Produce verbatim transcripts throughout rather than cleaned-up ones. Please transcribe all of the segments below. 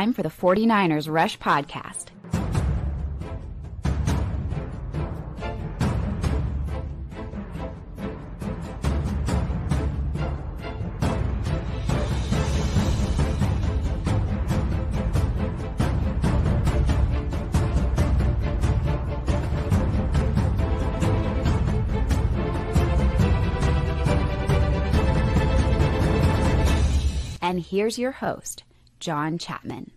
time for the 49ers Rush Podcast. And here's your host, John Chapman.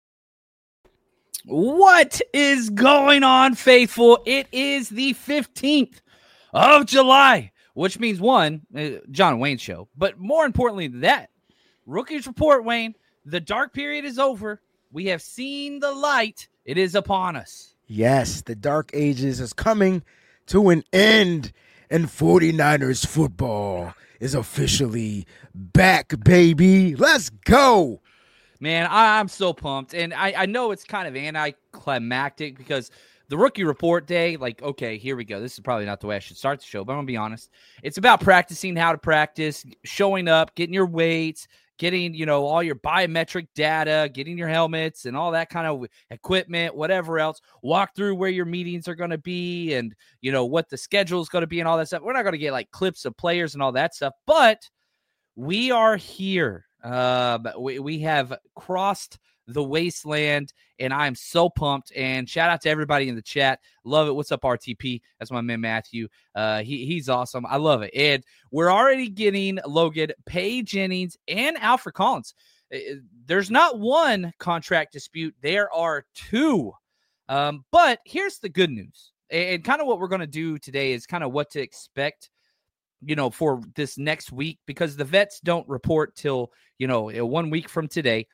What is going on, faithful? It is the fifteenth of July, which means one, uh, John Wayne show. But more importantly than that, Rookies Report, Wayne, the dark period is over. We have seen the light. It is upon us. Yes, the dark ages is coming to an end, and 49ers football is officially back, baby. Let's go. Man, I, I'm so pumped. And I, I know it's kind of anticlimactic because the Rookie Report day, like, okay, here we go. This is probably not the way I should start the show, but I'm going to be honest. It's about practicing how to practice, showing up, getting your weights, getting, you know, all your biometric data, getting your helmets and all that kind of equipment, whatever else. Walk through where your meetings are going to be and, you know, what the schedule is going to be and all that stuff. We're not going to get like clips of players and all that stuff, but we are here. Uh, we, we have crossed the wasteland, and I'm so pumped. And shout out to everybody in the chat. Love it. What's up, R T P? That's my man, Matthew. Uh, he, he's awesome. I love it. And we're already getting Logan, Paige Jennings, and Alfred Collins. There's not one contract dispute. There are two. Um, but here's the good news. And kind of what we're going to do today is kind of what to expect, you know, for this next week, because the vets don't report till, you know, one week from today.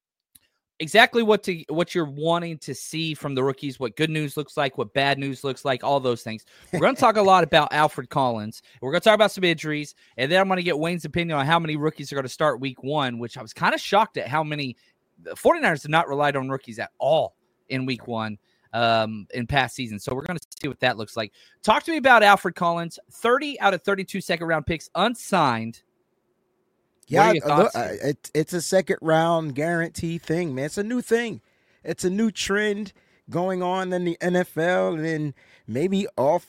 Exactly what to what you're wanting to see from the rookies, what good news looks like, what bad news looks like, all those things. We're going to talk a lot about Alfred Collins. We're going to talk about some injuries, and then I'm going to get Wayne's opinion on how many rookies are going to start week one, which I was kind of shocked at how many. The 49ers have not relied on rookies at all in week one um, in past seasons. So we're going to see what that looks like. Talk to me about Alfred Collins, thirty out of thirty-two second round picks, unsigned. Yeah, look, it, it's a second round guarantee thing, man. It's a new thing. It's a new trend going on in the N F L. And then maybe all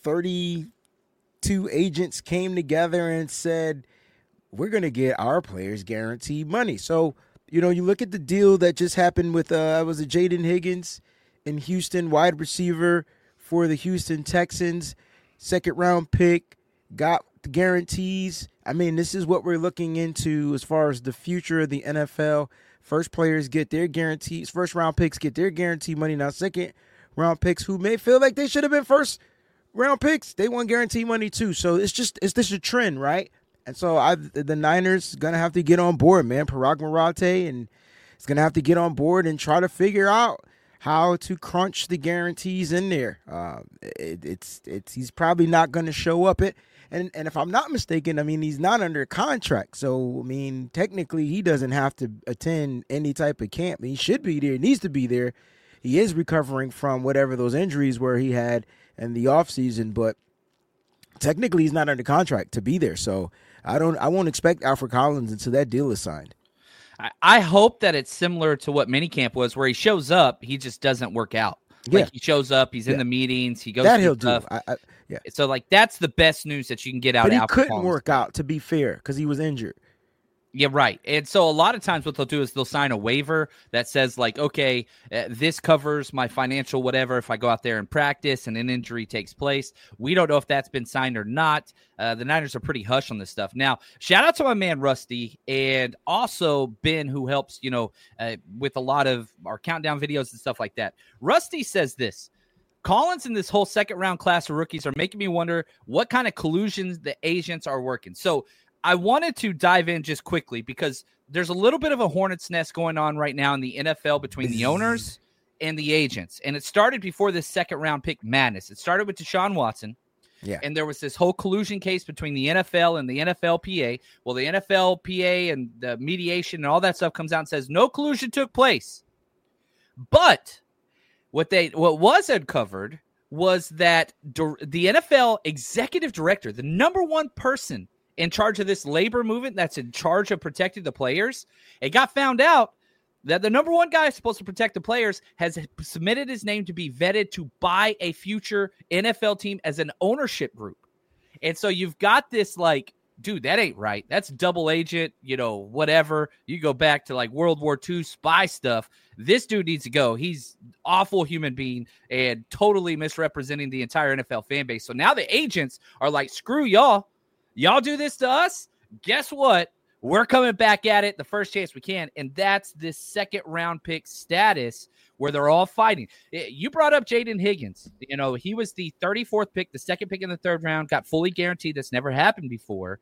thirty-two agents came together and said, we're going to get our players guaranteed money. So, you know, you look at the deal that just happened with, uh, was it Jaden Higgins in Houston, wide receiver for the Houston Texans, second round pick, got the guarantees. I mean, this is what we're looking into as far as the future of the N F L. First players get their guarantees. First round picks get their guaranteed money. Now, second round picks who may feel like they should have been first round picks, they want guaranteed money too. So it's just, it's this a trend, right? And so I, the Niners going to have to get on board, man. Parag Marate, and it's going to have to get on board and try to figure out how to crunch the guarantees in there. Uh, it, it's, it's, he's probably not going to show up at, And and if I'm not mistaken, I mean, he's not under contract. So, I mean, technically he doesn't have to attend any type of camp. He should be there, needs to be there. He is recovering from whatever those injuries were he had in the offseason, but technically he's not under contract to be there. So I don't I won't expect Alfred Collins until that deal is signed. I, I hope that it's similar to what minicamp was, where he shows up, he just doesn't work out. Like yeah. He shows up, he's yeah. in the meetings, he goes that to he'll stuff. do. I, I, yeah. So, like, that's the best news that you can get out but of he Alfred couldn't Collins. work out, to be fair, because he was injured. Yeah, right. And so a lot of times what they'll do is they'll sign a waiver that says, like, okay, uh, this covers my financial whatever if I go out there and practice and an injury takes place. We don't know if that's been signed or not. Uh, the Niners are pretty hush on this stuff. Now, shout out to my man Rusty and also Ben, who helps, you know, uh, with a lot of our countdown videos and stuff like that. Rusty says this: Collins and this whole second round class of rookies are making me wonder what kind of collusions the agents are working. So I wanted to dive in just quickly because there's a little bit of a hornet's nest going on right now in the N F L between the owners and the agents. And it started before this second round pick madness. It started with Deshaun Watson. Yeah. And there was this whole collusion case between the N F L and the N F L P A. Well, the N F L P A and the mediation and all that stuff comes out and says no collusion took place. But what they what was uncovered was that the N F L executive director, the number one person in charge of this labor movement that's in charge of protecting the players, it got found out that the number one guy supposed to protect the players has submitted his name to be vetted to buy a future N F L team as an ownership group. And so you've got this like, dude, that ain't right. That's double agent, you know, whatever. You go back to like World War Two spy stuff. This dude needs to go. He's awful human being and totally misrepresenting the entire N F L fan base. So now the agents are like, screw y'all. Y'all do this to us. Guess what? We're coming back at it the first chance we can. And that's this second round pick status where they're all fighting. You brought up Jaden Higgins. You know, he was the thirty-fourth pick, the second pick in the third round, got fully guaranteed. That's never happened before.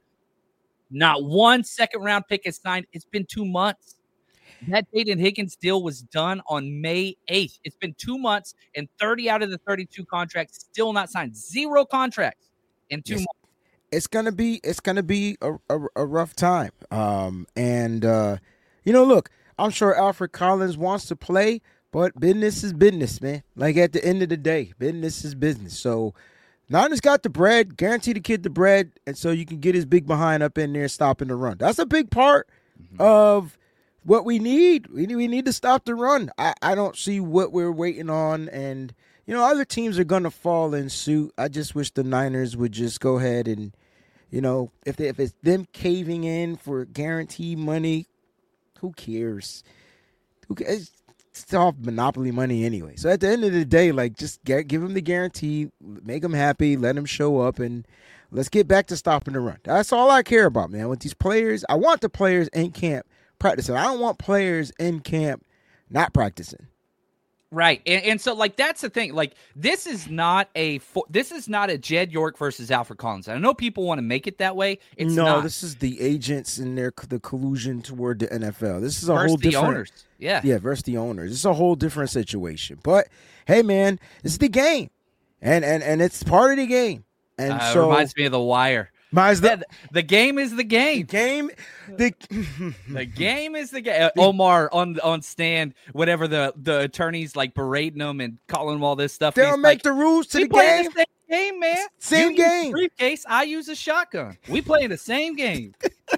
Not one second round pick is signed. It's been two months. That Jaden Higgins deal was done on May eighth. It's been two months and thirty out of the thirty-two contracts still not signed. Zero contracts in two yes. months. It's gonna be it's gonna be a, a, a rough time. Um, and uh, you know, look, I'm sure Alfred Collins wants to play, but business is business, man. Like at the end of the day, business is business. So Niners got the bread, guarantee the kid the bread, and so you can get his big behind up in there stopping the run. That's a big part mm-hmm. of what we need. We need we need to stop the run. I, I don't see what we're waiting on, and you know, other teams are gonna fall in suit. I just wish the Niners would just go ahead and, you know, if they, if it's them caving in for guaranteed money, who cares? Who cares? It's all monopoly money anyway. So at the end of the day, like, just get, give them the guarantee, make them happy, let them show up, and let's get back to stopping the run. That's all I care about, man. With these players, I want the players in camp practicing. I don't want players in camp not practicing. Right. And, and so like, that's the thing, like this is not a, this is not a Jed York versus Alfred Collins. I know people want to make it that way. It's no, not. This is the agents and their, the collusion toward the N F L. This is a versus whole the different, owners. Yeah. Yeah. Versus the owners. It's a whole different situation, but hey man, it's the game and, and, and it's part of the game. And uh, so it reminds me of The Wire. The, the game is the game. The game, the, the game is the game. Omar on on stand, whatever the, the attorneys like berating them and calling them all this stuff. They don't make like, the rules to we the play game. The same game, man. Same you game. Use a briefcase. I use a shotgun. We play in the same game.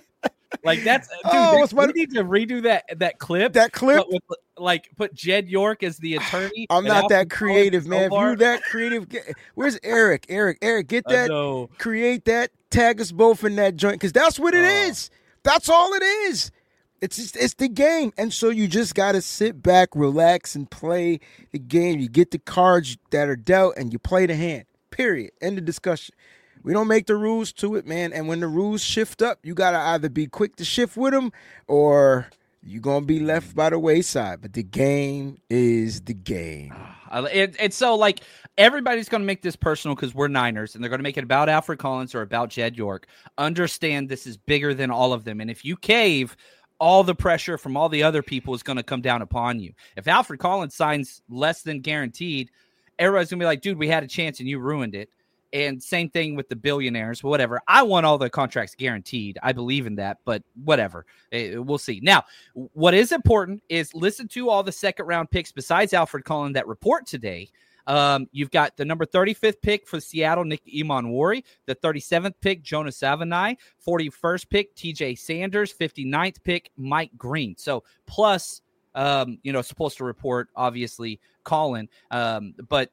Like that's dude. Oh, we my... need to redo that that clip. That clip. With, like put Jed York as the attorney. I'm not Alfred that creative, Collins man. If you're that creative, get, where's Eric? Eric, Eric, get that. Create that. Tag us both in that joint because that's what it oh. is. That's all it is. It's just, it's the game, and so you just gotta sit back, relax, and play the game. You get the cards that are dealt, and you play the hand. Period. End of discussion. We don't make the rules to it, man. And when the rules shift up, you gotta either be quick to shift with them, or you're gonna be left by the wayside. But the game is the game. It, it's so like everybody's going to make this personal because we're Niners, and they're going to make it about Alfred Collins or about Jed York. Understand this is bigger than all of them, and if you cave, all the pressure from all the other people is going to come down upon you. If Alfred Collins signs less than guaranteed, everybody's going to be like, dude, we had a chance and you ruined it. And same thing with the billionaires, whatever. I want all the contracts guaranteed. I believe in that, but whatever. We'll see. Now, what is important is listen to all the second round picks besides Alfred Collins that report today. Um, you've got the number thirty-fifth pick for Seattle, Nick Emanwari, the thirty-seventh pick, Jonas Avenai, forty-first pick, T J Sanders, fifty-ninth pick, Mike Green. So plus, um, you know, supposed to report, obviously, Colin, um, but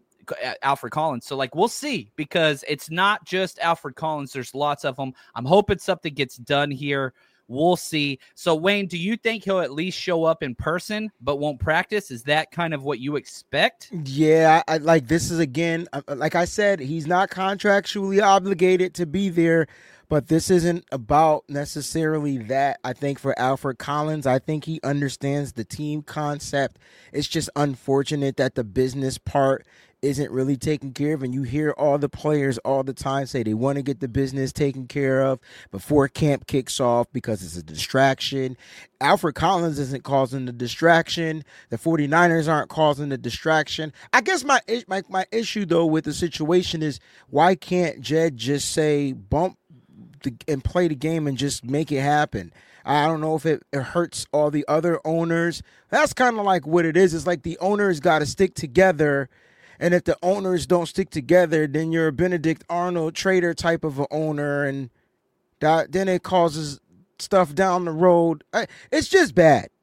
Alfred Collins. So like, we'll see, because it's not just Alfred Collins. There's lots of them. I'm hoping something gets done here. We'll see. So Wayne, do you think he'll at least show up in person, but won't practice? Is that kind of what you expect? Yeah. I, like this is again, like I said, he's not contractually obligated to be there, but this isn't about necessarily that. I think for Alfred Collins, I think he understands the team concept. It's just unfortunate that the business part isn't really taken care of, and you hear all the players all the time say they want to get the business taken care of before camp kicks off because it's a distraction. Alfred Collins isn't causing the distraction. The 49ers aren't causing the distraction. I guess my my, my issue, though, with the situation is why can't Jed just say bump the, and play the game and just make it happen? I don't know if it, it hurts all the other owners. That's kind of like what it is. It's like the owners got to stick together. And if the owners don't stick together, then you're a Benedict Arnold trader type of an owner, and that, then it causes stuff down the road. It's just bad.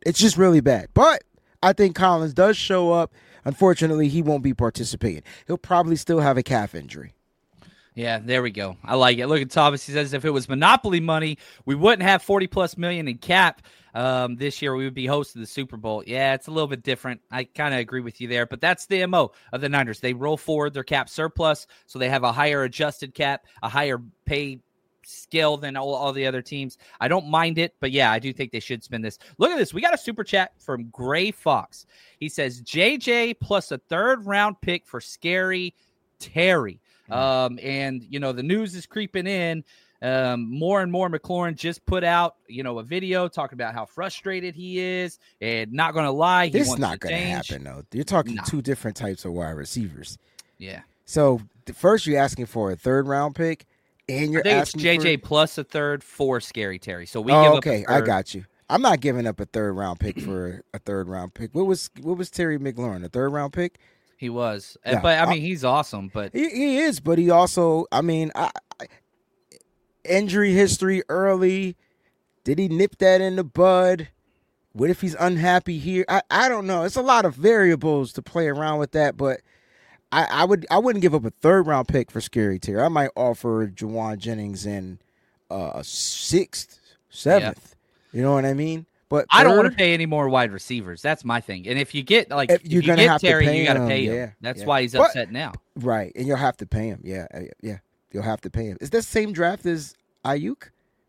It's just really bad. But I think Collins does show up. Unfortunately, he won't be participating. He'll probably still have a calf injury. Yeah, there we go. I like it. Look at Thomas. He says if it was Monopoly money, we wouldn't have forty plus million in cap. Um, this year we would be hosting the Super Bowl. Yeah, it's a little bit different. I kind of agree with you there, but that's the M O of the Niners. They roll forward their cap surplus, so they have a higher adjusted cap, a higher pay scale than all, all the other teams. I don't mind it, but yeah, I do think they should spend this. Look at this. We got a super chat from Gray Fox. He says J J plus a third round pick for Scary Terry. Mm-hmm. Um, and you know, the news is creeping in. Um, more and more McLaurin just put out, you know, a video talking about how frustrated he is, and not going to lie, he this wants not to going to change. happen though. You're talking Nah. two different types of wide receivers. Yeah. So the first you're asking for a third round pick, and you're I think it's asking J J for... plus a third for Scary Terry. So we oh, give okay, up a I third. got you. I'm not giving up a third round pick for a third round pick. What was what was Terry McLaurin? A third round pick? He was, Yeah. but I mean, he's awesome. But He, he is, but he also, I mean, I, I, injury history early. Did he nip that in the bud? What if he's unhappy here? I, I don't know. It's a lot of variables to play around with that, but I, I would I wouldn't give up a third round pick for Scary Terry. I might offer Juwan Jennings in uh, a sixth, seventh. Yeah. You know what I mean? But I don't third, want to pay any more wide receivers. That's my thing. And if you get like If if you're you gonna get have to Terry, pay you got to him, pay him. yeah, That's yeah. why he's But- upset now. right, and you'll have to pay him. Yeah, uh, yeah, you'll have to pay him. Is that the same draft as Ayuk?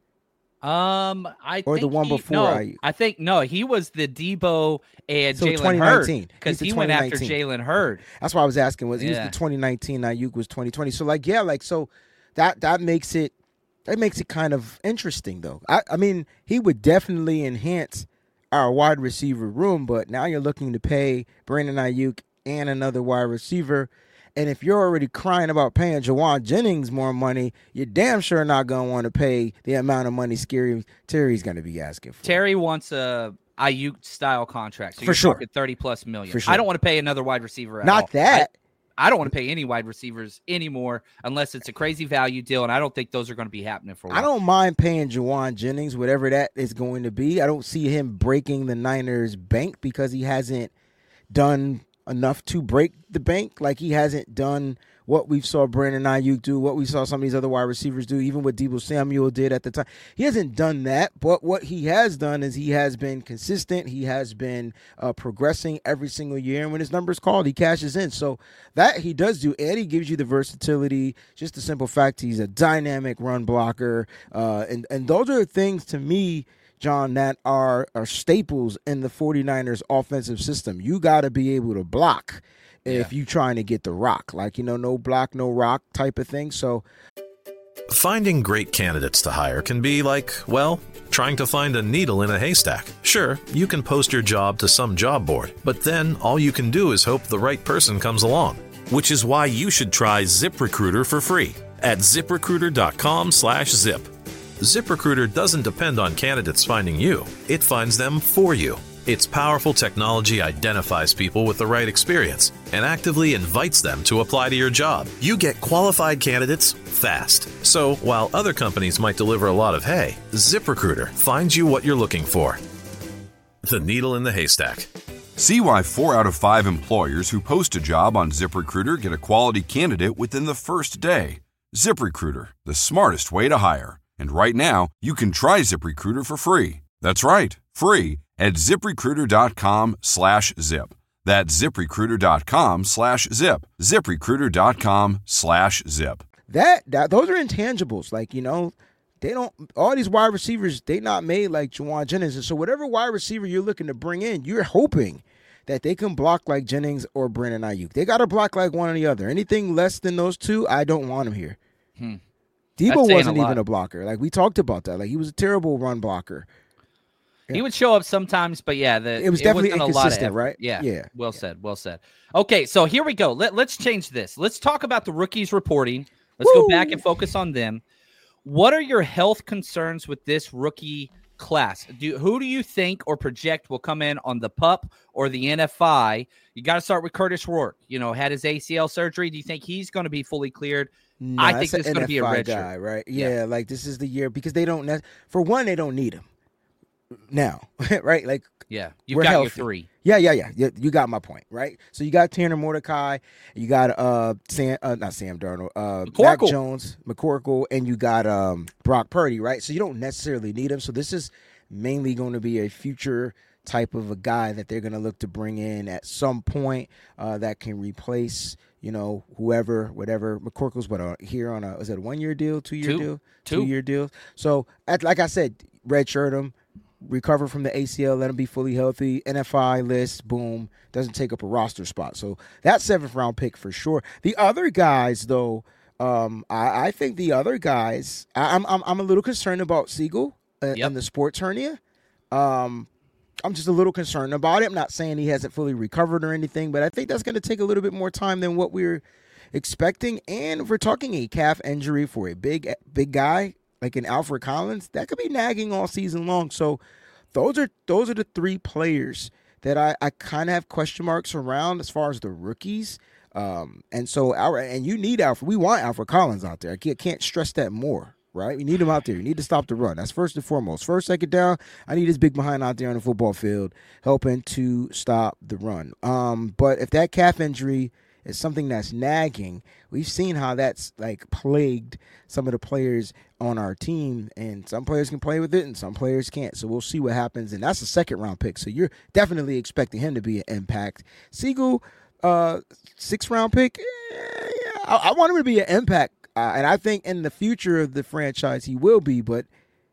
Um, I Or the think one he- before No, Ayuk? I think no. He was the Debo and So Jalen twenty Hurd nineteen. because He's the he went after twenty nineteen. Jalen Hurd. That's why I was asking. Was he was Yeah. the twenty nineteen? Ayuk was twenty twenty. So like, yeah, like so that that makes it that makes it kind of interesting though. I, I mean, he would definitely enhance our wide receiver room, but now you're looking to pay Brandon Ayuk and another wide receiver. And if you're already crying about paying Juwan Jennings more money, you're damn sure not going to want to pay the amount of money Scary Terry's going to be asking for. Terry wants a Ayuk style contract, so For you're sure. talking thirty plus million. For sure. I don't want to pay another wide receiver at Not all. that. I, I don't want to pay any wide receivers anymore unless it's a crazy value deal, and I don't think those are going to be happening for a while. I don't mind paying Juwan Jennings, whatever that is going to be. I don't see him breaking the Niners' bank because he hasn't done enough to break the bank. Like he hasn't done what we saw Brandon Ayuk do, what we saw some of these other wide receivers do, even what Deebo Samuel did at the time. He hasn't done that, but what he has done is he has been consistent. He has been uh, progressing every single year, and when his number's called, he cashes in. So that he does do, and he gives you the versatility, just the simple fact he's a dynamic run blocker, uh, and, and those are things to me, John, that are, are staples in the 49ers offensive system. You got to be able to block if Yeah. you're trying to get the rock. Like, you know, no block, no rock type of thing. So Finding great candidates to hire can be like, well, trying to find a needle in a haystack. Sure, you can post your job to some job board, but then all you can do is hope the right person comes along. Which is why you should try ZipRecruiter for free at ZipRecruiter.com slash zip. ZipRecruiter doesn't depend on candidates finding you. It finds them for you. Its powerful technology identifies people with the right experience and actively invites them to apply to your job. You get qualified candidates fast. So while other companies might deliver a lot of hay, ZipRecruiter finds you what you're looking for. The needle in the haystack. See why four out of five employers who post a job on ZipRecruiter get a quality candidate within the first day. ZipRecruiter, the smartest way to hire. And right now, you can try ZipRecruiter for free. That's right, free at ZipRecruiter.com slash zip. That's ZipRecruiter.com slash zip. ZipRecruiter.com slash zip. that, that those are intangibles. Like, you know, they don't, all these wide receivers, they not made like Juwan Jennings. And so whatever wide receiver you're looking to bring in, you're hoping that they can block like Jennings or Brandon Ayuk. They got to block like one or the other. Anything less than those two, I don't want them here. Hmm. Debo That's saying wasn't a lot. even a blocker. Like, we talked about that. Like, he was a terrible run blocker. He would show up sometimes, but yeah, the, It was definitely wasn't a lot of inconsistent, effort. right? Yeah, Yeah. Well Yeah. said. Well said. Okay, so here we go. Let, let's change this. Let's talk about the rookies reporting. Let's Woo! go back and focus on them. What are your health concerns with this rookie class? Do who do you think or project will come in on the PUP or the N F I? You got to start with Curtis Rourke. You know, had his A C L surgery. Do you think he's going to be fully cleared? No, I that's think this is an going to be a N F I red guy, shirt. right? Yeah. Yeah, like this is the year because they don't. ne- For one, they don't need him. now, right? Like, yeah, you've we're got healthy. your three. Yeah, yeah, yeah, yeah. You got my point, right? So you got Tanner Mordecai, you got uh Sam, uh, not Sam Darnold, uh Mac Jones, McCorkle, and you got um Brock Purdy, right? So you don't necessarily need him. So this is mainly going to be a future type of a guy that they're going to look to bring in at some point uh, that can replace, you know, whoever, whatever. McCorkle's what uh, here on a is it a one year deal, two year two. deal, two. two year deal. So at, like I said, redshirt him, recover from the A C L, let him be fully healthy. N F I list, boom, doesn't take up a roster spot. So that seventh round pick for sure. The other guys though, um, I, I think the other guys, I, I'm I'm I'm a little concerned about Siegel and, yep. and the sports hernia. Um, I'm just a little concerned about it. I'm not saying he hasn't fully recovered or anything, but I think that's going to take a little bit more time than what we're expecting. And if we're talking a calf injury for a big, big guy like an Alfred Collins, that could be nagging all season long. So those are those are the three players that I, I kind of have question marks around as far as the rookies. Um, and so our and you need Alfred. We want Alfred Collins out there. I can't, can't stress that more. Right? We need him out there. We need to stop the run. That's first and foremost. First, second down, I need his big behind out there on the football field helping to stop the run. Um, but if that calf injury is something that's nagging, we've seen how that's like plagued some of the players on our team, and some players can play with it and some players can't. So we'll see what happens, and that's a second round pick. So you're definitely expecting him to be an impact. Siegel, uh, sixth round pick, eh, yeah, I, I want him to be an impact. Uh, and I think in the future of the franchise he will be, but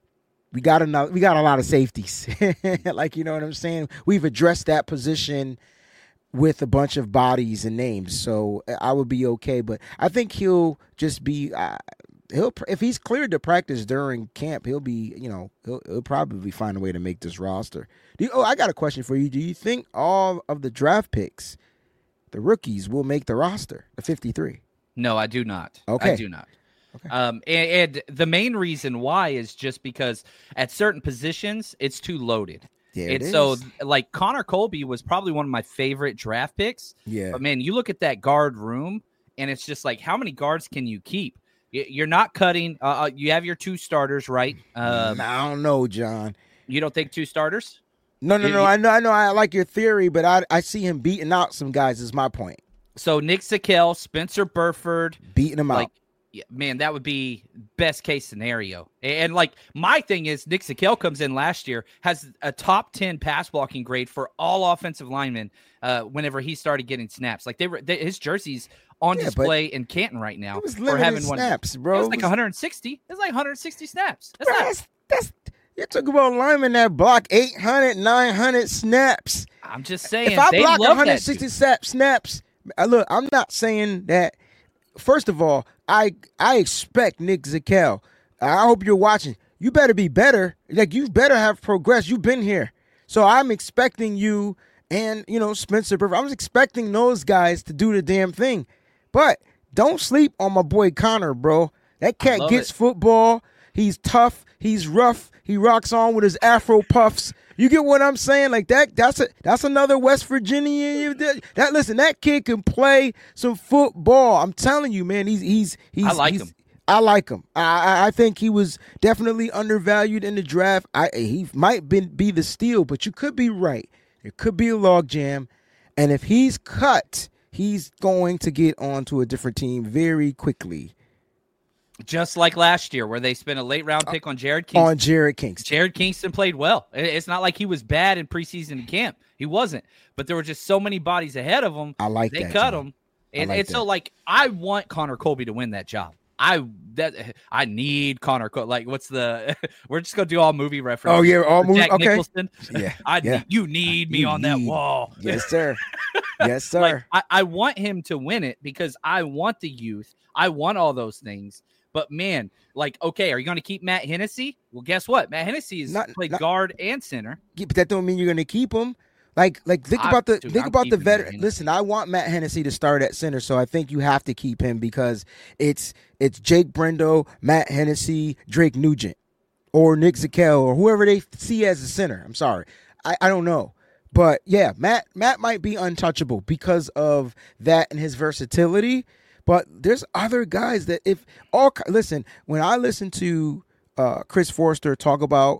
we got enough, we got a lot of safeties. Like, you know what I'm saying? We've addressed that position with a bunch of bodies and names, so I would be okay. But I think he'll just be uh, he'll if he's cleared to practice during camp, he'll be you know he'll, he'll probably find a way to make this roster. Do you, oh, I got a question for you. Do you think all of the draft picks, the rookies, will make the roster, the fifty-three? No, I do not. Okay. I do not. Okay. Um, and, and the main reason why is just because at certain positions, it's too loaded. Yeah, and it so, is. like, Connor Colby was probably one of my favorite draft picks. Yeah. But, man, you look at that guard room, and it's just like, how many guards can you keep? You're not cutting. Uh, you have your two starters, right? Um, I don't know, John. You don't think two starters? No, no, You- no. you- I know, I know. I like your theory, but I, I see him beating out some guys. Is my point. So, Nick Zakelj, Spencer Burford. Beating them like, out. yeah, man, that would be best case scenario. And, and like my thing is, Nick Zakelj comes in last year, has a top ten pass blocking grade for all offensive linemen. Uh, whenever he started getting snaps, like they were, they, his jersey's on Yeah, display in Canton right now. It was for limited having one. snaps, It bro. was It like was- one hundred sixty. It's like one hundred sixty snaps. That's Bro, not, that's, that's you're talking about linemen that block eight hundred, nine hundred snaps. I'm just saying. If I they block love one hundred that sixty dude. sap, snaps, I look, I'm not saying that. First of all, I I expect Nick Zakelj. I hope you're watching. You better be better. Like, you better have progressed. You've been here. So I'm expecting you and, you know, Spencer Burford. I'm expecting those guys to do the damn thing. But don't sleep on my boy Connor, bro. That cat love gets it. football. He's tough. He's rough. He rocks on with his Afro puffs. You get what I'm saying? Like that. That's a that's another West Virginia. You did- That listen, that kid can play some football. I'm telling you, man. He's he's he's. I like he's, him. I like him. I, I I think he was definitely undervalued in the draft. I he might be, be the steal, but you could be right. It could be a logjam, and if he's cut, he's going to get onto a different team very quickly. Just like last year, where they spent a late round pick on Jared Kingston. On Jared Kingston. Jared Kingston played well. It- It's not like he was bad in preseason and camp. He wasn't. But there were just so many bodies ahead of him. I like they that, cut John. him. And, like and so, that. like, I want Connor Colby to win that job. I that I need Connor Colby. Like, what's the? We're just gonna do all movie references. Oh, yeah, all For movie- Jack okay. Nicholson. Yeah, I yeah. you need me You on that need- wall. Yes, sir. Yes, sir. Like, I, I want him to win it because I want the youth. I want all those things. But man, like, okay, are you going to keep Matt Hennessy? Well, guess what? Matt Hennessy has Not- played not- guard and center. Yeah, but that don't mean you're going to keep him. Like, like think I- about the dude, think I'm about the keeping Matt veteran. Hennessy. Listen, I want Matt Hennessy to start at center, so I think you have to keep him because it's it's Jake Brendo, Matt Hennessy, Drake Nugent, or Nick Zakelj, or whoever they see as a center. I'm sorry, I, I don't know, but yeah, Matt Matt might be untouchable because of that and his versatility. But there's other guys that if all listen when I listen to uh, Chris Forster talk about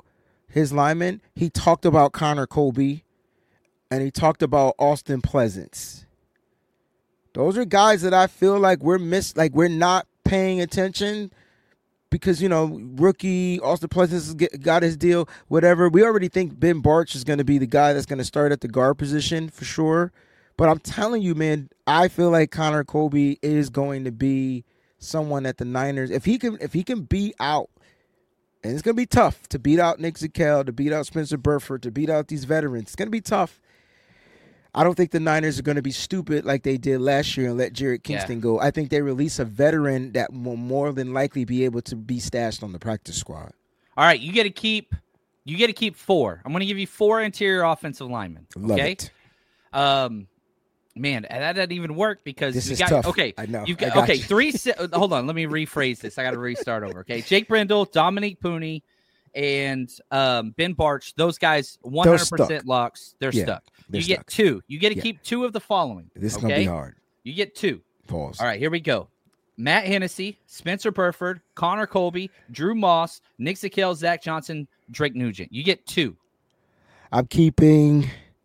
his linemen, he talked about Connor Colby and he talked about Austin Pleasance. Those are guys that I feel like we're miss, like we're not paying attention because, you know, rookie Austin Pleasance got his deal, whatever. We already think Ben Bartch is going to be the guy that's going to start at the guard position for sure. But I'm telling you, man, I feel like Connor Colby is going to be someone that the Niners, if he can, if he can beat out, and it's going to be tough to beat out Nick Zakelj, to beat out Spencer Burford, to beat out these veterans. It's going to be tough. I don't think the Niners are going to be stupid like they did last year and let Jared Kingston yeah. go. I think they release a veteran that will more than likely be able to be stashed on the practice squad. All right, you get to keep you get to keep four. I'm going to give you four interior offensive linemen. Love okay? it. Um, man, that doesn't even work because this you is got tough. okay. I know. You've got, I got okay, you. three. Hold on, let me rephrase this. I got to restart over. Okay, Jake Brendel, Dominique Pooney, and um, Ben Bartch. Those guys, one hundred percent locks. They're yeah. stuck. They're you get stuck. two. You get to yeah. keep two of the following. This is okay? going to be hard. You get two. Pause. All right, here we go. Matt Hennessy, Spencer Burford, Connor Colby, Drew Moss, Nick Zakelj, Zach Johnson, Drake Nugent. You get two. I'm keeping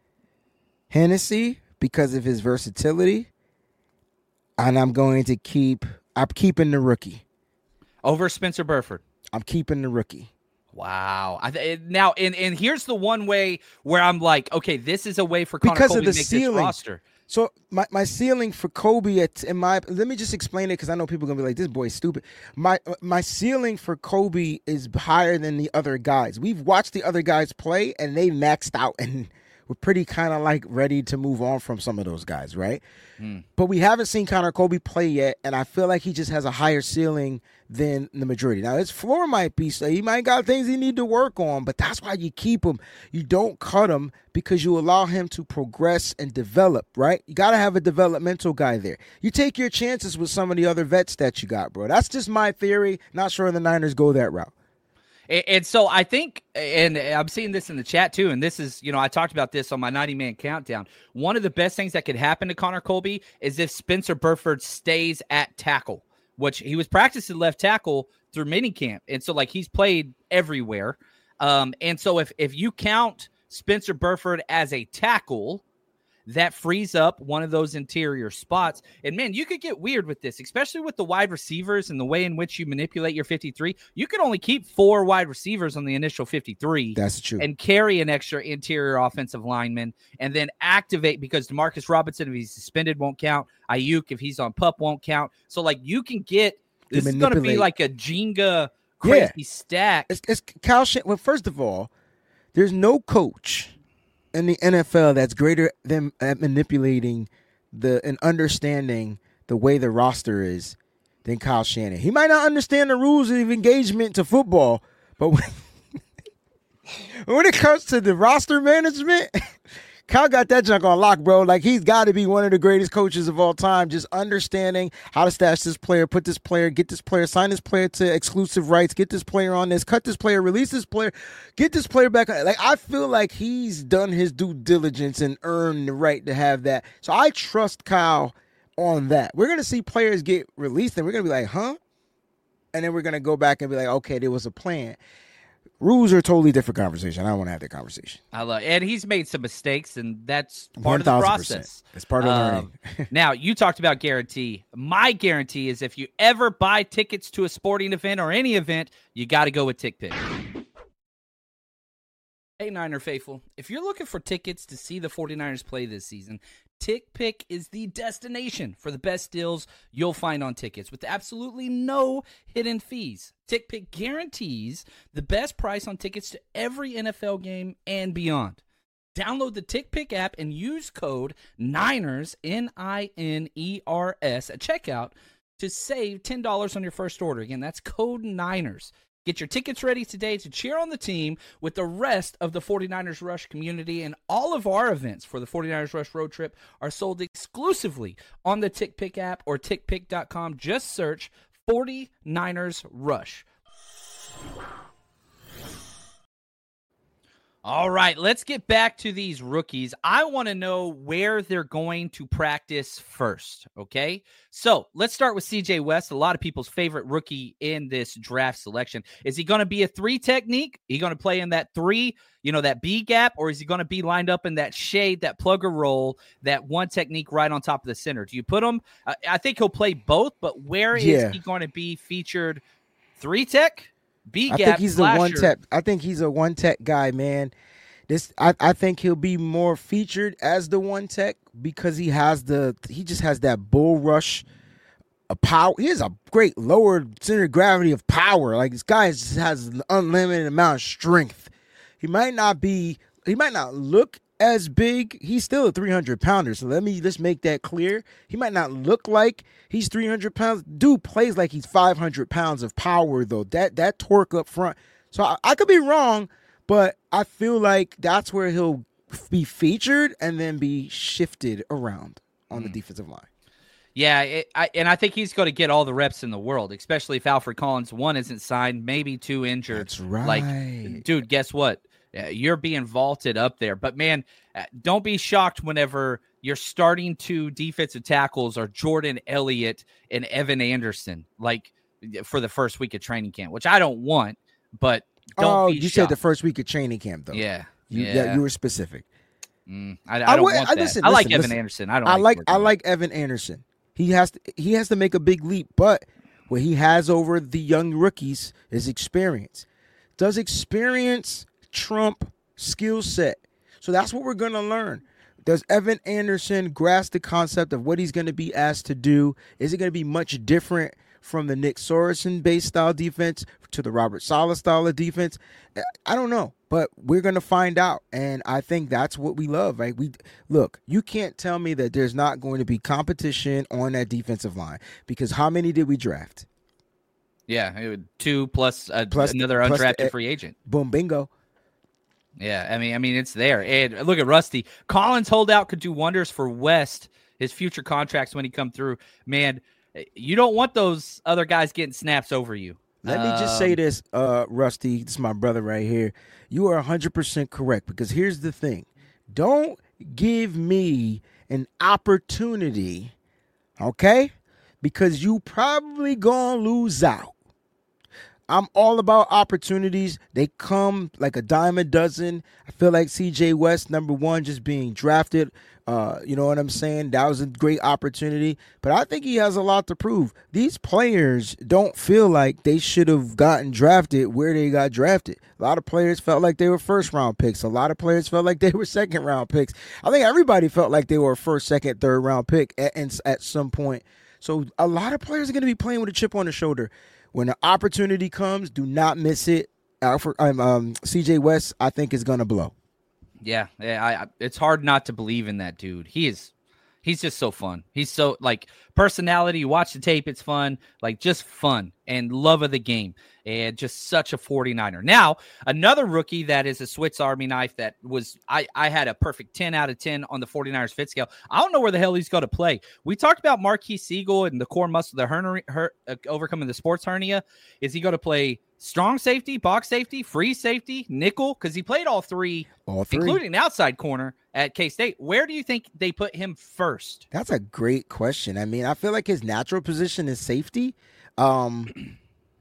Hennessy because of his versatility, and I'm going to keep – I'm keeping the rookie. Over Spencer Burford. I'm keeping the rookie. Wow. I th- now, and, and here's the one way where I'm like, okay, this is a way for Connor because Colby of the to make ceiling. this roster. So my, my ceiling for Colby, at, in my let me just explain it because I know people are going to be like, this boy's stupid. My my ceiling for Colby is higher than the other guys. We've watched the other guys play, and they maxed out, and we're pretty kind of like ready to move on from some of those guys, right? Mm. But we haven't seen Connor Colby play yet, and I feel like he just has a higher ceiling than the majority. Now, his floor might be, so he might got things he need to work on, but that's why you keep him. You don't cut him because you allow him to progress and develop, right? You got to have a developmental guy there. You take your chances with some of the other vets that you got, bro. That's just my theory. Not sure the Niners go that route. And so I think, and I'm seeing this in the chat too, and this is, you know, I talked about this on my ninety-man countdown. One of the best things that could happen to Connor Colby is if Spencer Burford stays at tackle, which he was practicing left tackle through minicamp. And so, like, he's played everywhere. Um, and so if, if you count Spencer Burford as a tackle, that frees up one of those interior spots. And, man, you could get weird with this, especially with the wide receivers and the way in which you manipulate your fifty-three. You could only keep four wide receivers on the initial fifty-three. That's true. And carry an extra interior offensive lineman and then activate because DeMarcus Robinson, if he's suspended, won't count. Ayuk, if he's on PUP, won't count. So, like, you can get – this is going to be like a Jenga crazy yeah. stack. It's, it's Kyle Shan- Well, first of all, there's no coach – in the N F L that's greater than at manipulating the and understanding the way the roster is than Kyle Shanahan. He might not understand the rules of engagement to football, but when, when it comes to the roster management, Kyle got that junk on lock, bro. Like, he's got to be one of the greatest coaches of all time, just understanding how to stash this player, put this player, get this player, sign this player to exclusive rights, get this player on this, cut this player, release this player, get this player back. Like, I feel like he's done his due diligence and earned the right to have that. So I trust Kyle on that. We're going to see players get released, and we're going to be like, huh? And then we're going to go back and be like, okay, there was a plan. Rules are a totally different conversation. I don't want to have that conversation. I love it. And he's made some mistakes, and that's part of the process. It's part of um, learning. Now, you talked about guarantee. My guarantee is if you ever buy tickets to a sporting event or any event, you got to go with TickPick. Hey, Niner faithful, if you're looking for tickets to see the 49ers play this season, TickPick is the destination for the best deals you'll find on tickets with absolutely no hidden fees. TickPick guarantees the best price on tickets to every N F L game and beyond. Download the TickPick app and use code NINERS, N I N E R S, at checkout to save ten dollars on your first order. Again, that's code NINERS. Get your tickets ready today to cheer on the team with the rest of the 49ers Rush community, and all of our events for the 49ers Rush road trip are sold exclusively on the TickPick app or tick pick dot com. Just search 49ers Rush. All right, let's get back to these rookies. I want to know where they're going to practice first, okay? So let's start with C J West, a lot of people's favorite rookie in this draft selection. Is he going to be a three technique? Are you going to play in that three, you know, that B gap, or is he going to be lined up in that shade, that plugger roll, that one technique right on top of the center? Do you put him? Uh, I think he'll play both, but where yeah. is he going to be featured? Three tech? B gap, I think he's slasher. the one tech. I think he's a one tech guy, man. This I, I think he'll be more featured as the one tech because he has the he just has that bull rush, a power. He has a great lower center of gravity of power. Like this guy just has an unlimited amount of strength. He might not be. He might not look as big. He's still a three hundred pounder. So let me just make that clear. He might not look like he's three hundred pounds. Dude plays like he's five hundred pounds of power, though. That that torque up front. So I, I could be wrong, but I feel like that's where he'll be featured and then be shifted around on mm. the defensive line. Yeah, it, I, and I think he's going to get all the reps in the world, especially if Alfred Collins, one, isn't signed, maybe two injured. That's right. Like, dude, guess what? Uh, you're being vaulted up there. But, man, uh, don't be shocked whenever your starting two defensive tackles are Jordan Elliott and Evan Anderson, like, for the first week of training camp, which I don't want, but don't oh, be you shocked. said the first week of training camp, though. Yeah. You, yeah. yeah, you were specific. Mm, I, I don't I would, want that. Listen, I like listen, Evan listen. Anderson. I don't. I like. like I like Evan Anderson. He has to. He has to make a big leap, but what he has over the young rookies is experience. Does experience trump skill set? So that's what we're going to learn. Does Evan Anderson grasp the concept of what he's going to be asked to do? Is it going to be much different from the Nick Sorensen-based style defense to the Robert Saleh style of defense? I don't know, but we're going to find out, and I think that's what we love. Right? We look, you can't tell me that there's not going to be competition on that defensive line because how many did we draft? Yeah, two plus, uh, plus another plus undrafted the, free agent. Boom, bingo. Yeah, I mean, I mean, it's there. And look at Rusty. Collins holdout could do wonders for West, his future contracts when he come through. Man, you don't want those other guys getting snaps over you. Let um, me just say this, uh, Rusty. This is my brother right here. You are one hundred percent correct because here's the thing. Don't give me an opportunity, okay? Because you probably gonna lose out. I'm all about opportunities. They come like a dime a dozen. I feel like C J West, number one, just being drafted. Uh, you know what I'm saying? That was a great opportunity. But I think he has a lot to prove. These players don't feel like they should have gotten drafted where they got drafted. A lot of players felt like they were first-round picks. A lot of players felt like they were second-round picks. I think everybody felt like they were a first, second, third-round pick at, at some point. So a lot of players are going to be playing with a chip on their shoulder. When the opportunity comes, do not miss it. Alfred, um, um, C J West, I think, is going to blow. Yeah, yeah I, I, it's hard not to believe in that dude. He is, he's just so fun. He's so, like, personality. You watch the tape, it's fun. Like, just fun and love of the game. And just such a forty-niner. Now, another rookie that is a Swiss Army knife that was, I, I had a perfect ten out of ten on the forty-niners fit scale. I don't know where the hell he's going to play. We talked about Marquise Siegel and the core muscle, the hernia, her, uh, overcoming the sports hernia. Is he going to play strong safety, box safety, free safety, nickel? Because he played all three, all three, including outside corner at K-State. Where do you think they put him first? That's a great question. I mean, I feel like his natural position is safety. Um,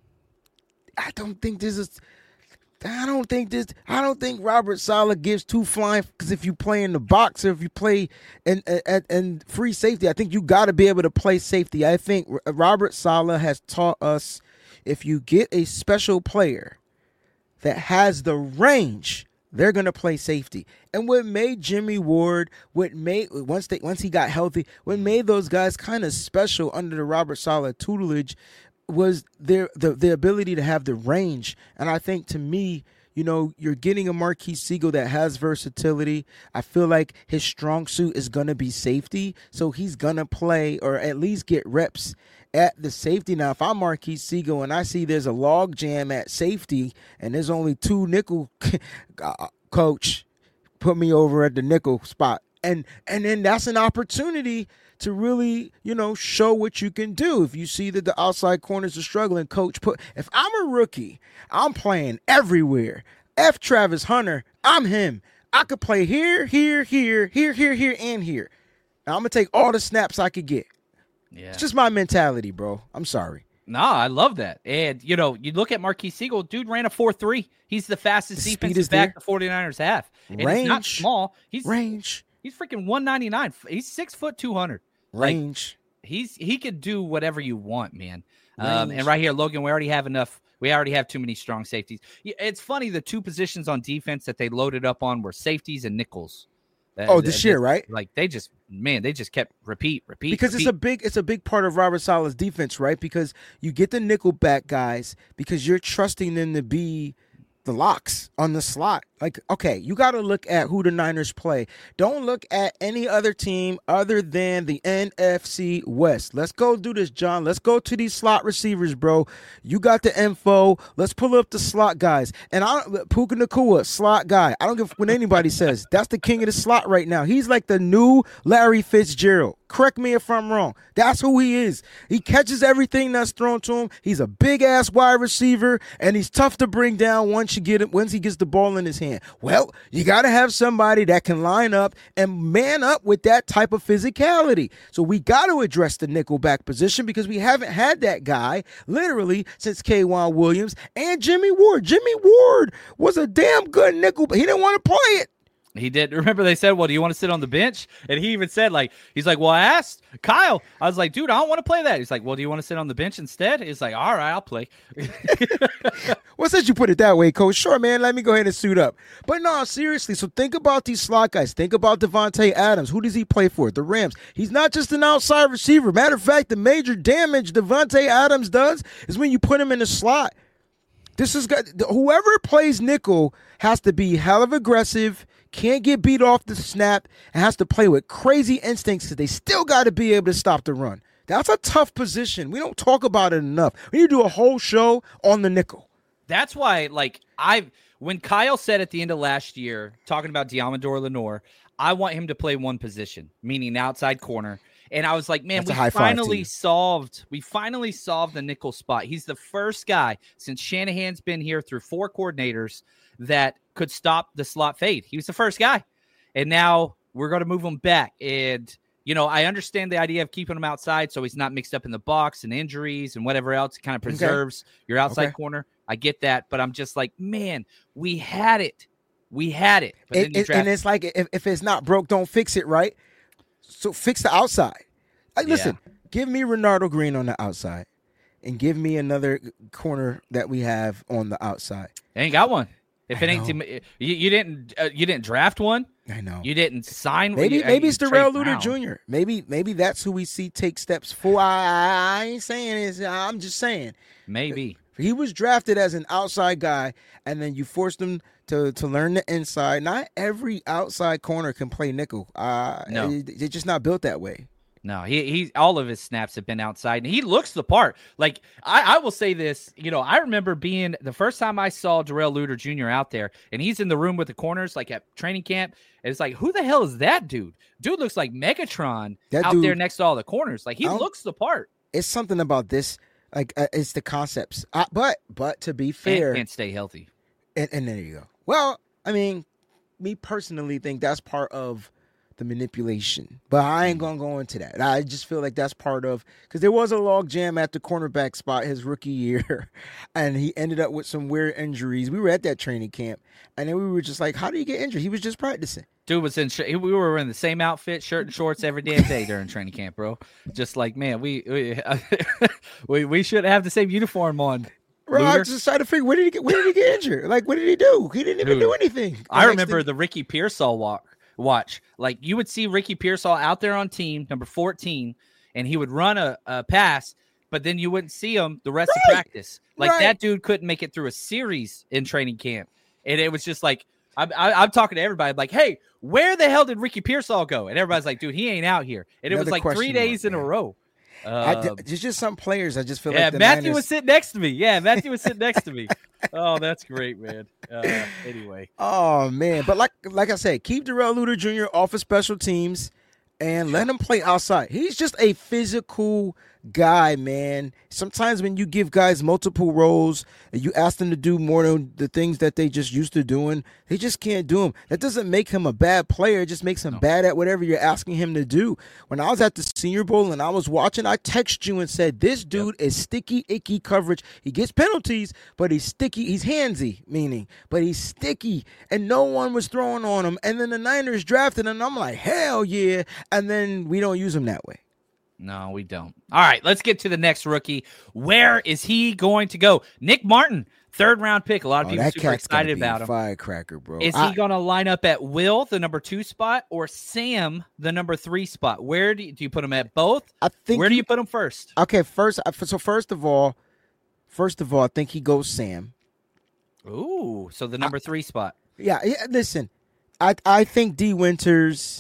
I don't think this is. I don't think this. I don't think Robert Saleh gives two flying. Because if you play in the box or if you play in and and free safety, I think you got to be able to play safety. I think Robert Saleh has taught us if you get a special player that has the range, they're gonna play safety. And what made Jimmy Ward, what made once they once he got healthy, what made those guys kind of special under the Robert Saleh tutelage was their the, the ability to have the range. And I think to me, you know, you're getting a Marquise Siegel that has versatility. I feel like his strong suit is going to be safety. So he's going to play or at least get reps at the safety. Now, if I'm Marquise Siegel and I see there's a log jam at safety and there's only two nickel, coach, put me over at the nickel spot. And and then that's an opportunity to really, you know, show what you can do. If you see that the outside corners are struggling, coach, put. If I'm a rookie, I'm playing everywhere. F Travis Hunter, I'm him. I could play here, here, here, here, here, here, and here. Now, I'm going to take all the snaps I could get. Yeah. It's just my mentality, bro. I'm sorry. No, I love that. And, you know, you look at Marquise Siegel, dude ran a four three. He's the fastest the defensive back the 49ers have. And range. He's not small. He's range. He's freaking one ninety-nine. He's six foot two hundred. Range. Like, he's he could do whatever you want, man. Um, and right here, Logan, we already have enough. We already have too many strong safeties. It's funny, the two positions on defense that they loaded up on were safeties and nickels. Oh, this year, right? Like they just, man, they just kept repeat, repeat. Because repeat. it's a big, it's a big part of Robert Saleh's defense, right? Because you get the nickel back guys because you're trusting them to be the locks on the slot. Like, okay, you got to look at who the Niners play. Don't look at any other team other than the N F C West. Let's go do this, John. Let's go to these slot receivers, bro. You got the info. Let's pull up the slot guys. And I don't, Puka Nacua, slot guy. I don't give what anybody says. That's the king of the slot right now. He's like the new Larry Fitzgerald. Correct me if I'm wrong. That's who he is. He catches everything that's thrown to him. He's a big-ass wide receiver, and he's tough to bring down once you get it, once he gets the ball in his hand. Well, you got to have somebody that can line up and man up with that type of physicality. So we got to address the nickelback position because we haven't had that guy literally since K'Wan Williams and Jimmy Ward. Jimmy Ward was a damn good nickel, but he didn't want to play it. He did. Remember they said, well, do you want to sit on the bench? And he even said, like, he's like, well, I asked Kyle. I was like, dude, I don't want to play that. He's like, well, do you want to sit on the bench instead? He's like, all right, I'll play. Well, since you put it that way, Coach, sure, man, let me go ahead and suit up. But no, seriously, so think about these slot guys. Think about Devontae Adams. Who does he play for? The Rams. He's not just an outside receiver. Matter of fact, the major damage Devontae Adams does is when you put him in the slot. This is good. Whoever plays nickel has to be hell of aggressive, can't get beat off the snap, and has to play with crazy instincts because they still got to be able to stop the run. That's a tough position. We don't talk about it enough. We need to do a whole show on the nickel. That's why, like, I when Kyle said at the end of last year, talking about Diamador Lenore, I want him to play one position, meaning outside corner. And I was like, man, That's we finally solved, we finally solved the nickel spot. He's the first guy since Shanahan's been here through four coordinators that could stop the slot fade. He was the first guy. And now we're going to move him back. And, you know, I understand the idea of keeping him outside so he's not mixed up in the box and injuries and whatever else. It kind of preserves okay. your outside okay. corner. I get that. But I'm just like, man, we had it. We had it. But it, it and it's like, if, if it's not broke, don't fix it, right? So fix the outside. Like, listen, yeah. give me Renardo Green on the outside and give me another corner that we have on the outside. They ain't got one. If I it ain't, to, you, you didn't, uh, you didn't draft one. I know. You didn't sign. Maybe, you, maybe it's Darrell Luter Junior Maybe, maybe that's who we see take steps for. I, I ain't saying this. I'm just saying. Maybe he was drafted as an outside guy, and then you forced him to to learn the inside. Not every outside corner can play nickel. Uh, no, they're just not built that way. No, he he. All of his snaps have been outside, and he looks the part. Like I, I will say this, you know, I remember being the first time I saw Darrell Luter Junior out there, and he's in the room with the corners, like at training camp. And it's like, who the hell is that dude? Dude looks like Megatron that out dude, there next to all the corners. Like he looks the part. It's something about this, like uh, it's the concepts. Uh, but but to be fair, and can't stay healthy. And, and there you go. Well, I mean, me personally think that's part of the manipulation, but I ain't gonna go into that. I just feel like that's part of, because there was a log jam at the cornerback spot his rookie year, and he ended up with some weird injuries. We were at that training camp, and then we were just like, "How did he get injured?" He was just practicing. Dude was in. We were in the same outfit, shirt and shorts every damn day during training camp, bro. Just like, man, we we we, we should have the same uniform on. Bro, I just trying to figure, where did he get? Where did he get injured? Like, what did he do? He didn't even Dude, do anything. I remember thing. the Ricky Pearsall walk. Watch, like you would see Ricky Pearsall out there on team number fourteen, and he would run a, a pass, but then you wouldn't see him the rest right. of practice. Like right. that dude couldn't make it through a series in training camp, and it was just like I'm, I, I'm talking to everybody, I'm like, hey, where the hell did Ricky Pearsall go? And everybody's like, dude, he ain't out here. And it Another was like three days mark, in man. a row. Um, There's just some players I just feel yeah, like. Yeah, Matthew Niners... was sitting next to me. Yeah, Matthew was sitting next to me. Oh, that's great, man. Uh, anyway. Oh man, but like like I said, keep Darrell Luter Junior off of special teams and let him play outside. He's just a physical guy, man. Sometimes when you give guys multiple roles and you ask them to do more than the things that they just used to doing, they just can't do them. That doesn't make him a bad player. It just makes him no. bad at whatever you're asking him to do. When I was at the Senior Bowl and I was watching, I texted you and said, this dude yep. is sticky, icky coverage. He gets penalties, but he's sticky. He's handsy, meaning, but he's sticky. And no one was throwing on him. And then the Niners drafted him, and I'm like, hell yeah. And then we don't use him that way. No, we don't. All right, let's get to the next rookie. Where is he going to go? Nick Martin, third round pick. A lot of oh, people are super excited about him. Firecracker, bro. Is I, he going to line up at Will, the number two spot, or Sam, the number three spot? Where do you, do you put him at both? I think. Where he, do you put him first? Okay, first. So first of all, first of all, I think he goes Sam. Ooh, so the number I, three spot. Yeah, yeah. Listen, I I think D. Winters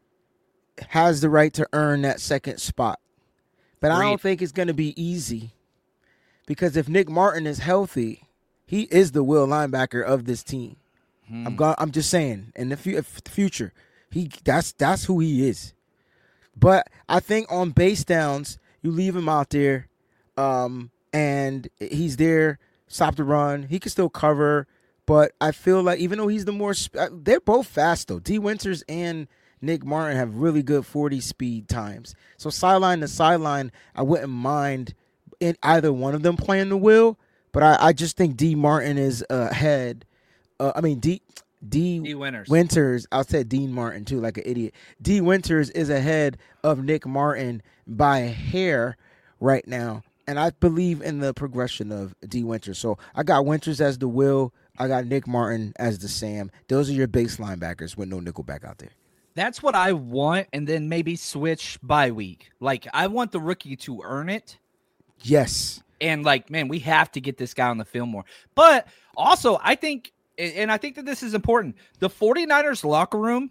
has the right to earn that second spot. But Agreed. I don't think it's going to be easy because if Nick Martin is healthy, he is the will linebacker of this team. Hmm. I'm go- I'm just saying, in the, fu- the future, he that's that's who he is. But I think on base downs, you leave him out there, um, and he's there, stop the run. He can still cover, but I feel like even though he's the more, sp- they're both fast though. D. Winters and Nick Martin have really good forty speed times. So sideline to sideline, I wouldn't mind in either one of them playing the will, but I, I just think D. Martin is ahead. Uh, I mean, D. D. D. Winters. Winters. I said Dean Martin too, like an idiot. D. Winters is ahead of Nick Martin by a hair right now, and I believe in the progression of D. Winters. So I got Winters as the will. I got Nick Martin as the Sam. Those are your base linebackers with no nickelback out there. That's what I want, and then maybe switch by week. Like, I want the rookie to earn it. Yes. And, like, man, we have to get this guy on the field more. But also, I think, and I think that this is important, the 49ers locker room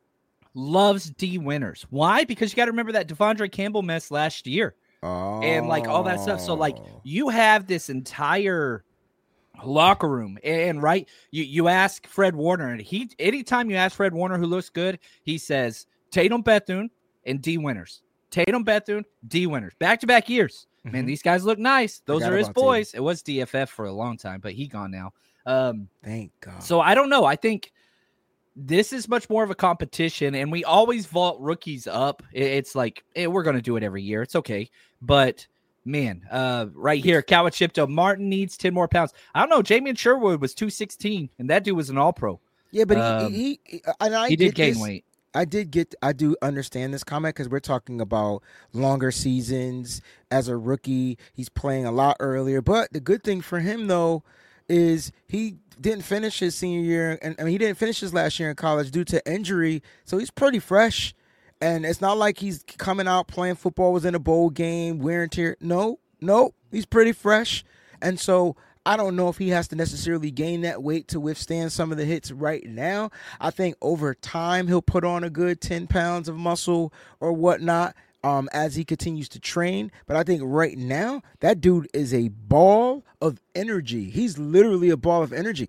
loves D. Winters. Why? Because you got to remember that Devondre Campbell mess last year. Oh. And, like, all that stuff. So, like, you have this entire locker room, and right, you you ask Fred Warner, and he anytime you ask Fred Warner who looks good, he says Tatum Bethune and D. Winters. Tatum Bethune, D. Winters, back to back years. Mm-hmm. Man, these guys look nice. Those are his boys. It was D F F for a long time, but he gone now. Um, Thank God. So I don't know. I think this is much more of a competition, and we always vault rookies up. It's like hey, we're going to do it every year. It's okay, but. Man, uh, right here, Kawachipto. Martin needs ten more pounds. I don't know. Jamian Sherwood was two sixteen, and that dude was an all-pro. Yeah, but um, he, he, and I he did gain this, weight. I did get, I do understand this comment because we're talking about longer seasons as a rookie. He's playing a lot earlier. But the good thing for him, though, is he didn't finish his senior year, and I mean, he didn't finish his last year in college due to injury. So he's pretty fresh. And it's not like he's coming out playing football, was in a bowl game, wear and tear. No, no, he's pretty fresh. And so I don't know if he has to necessarily gain that weight to withstand some of the hits right now. I think over time he'll put on a good ten pounds of muscle or whatnot um, as he continues to train. But I think right now that dude is a ball of energy. He's literally a ball of energy.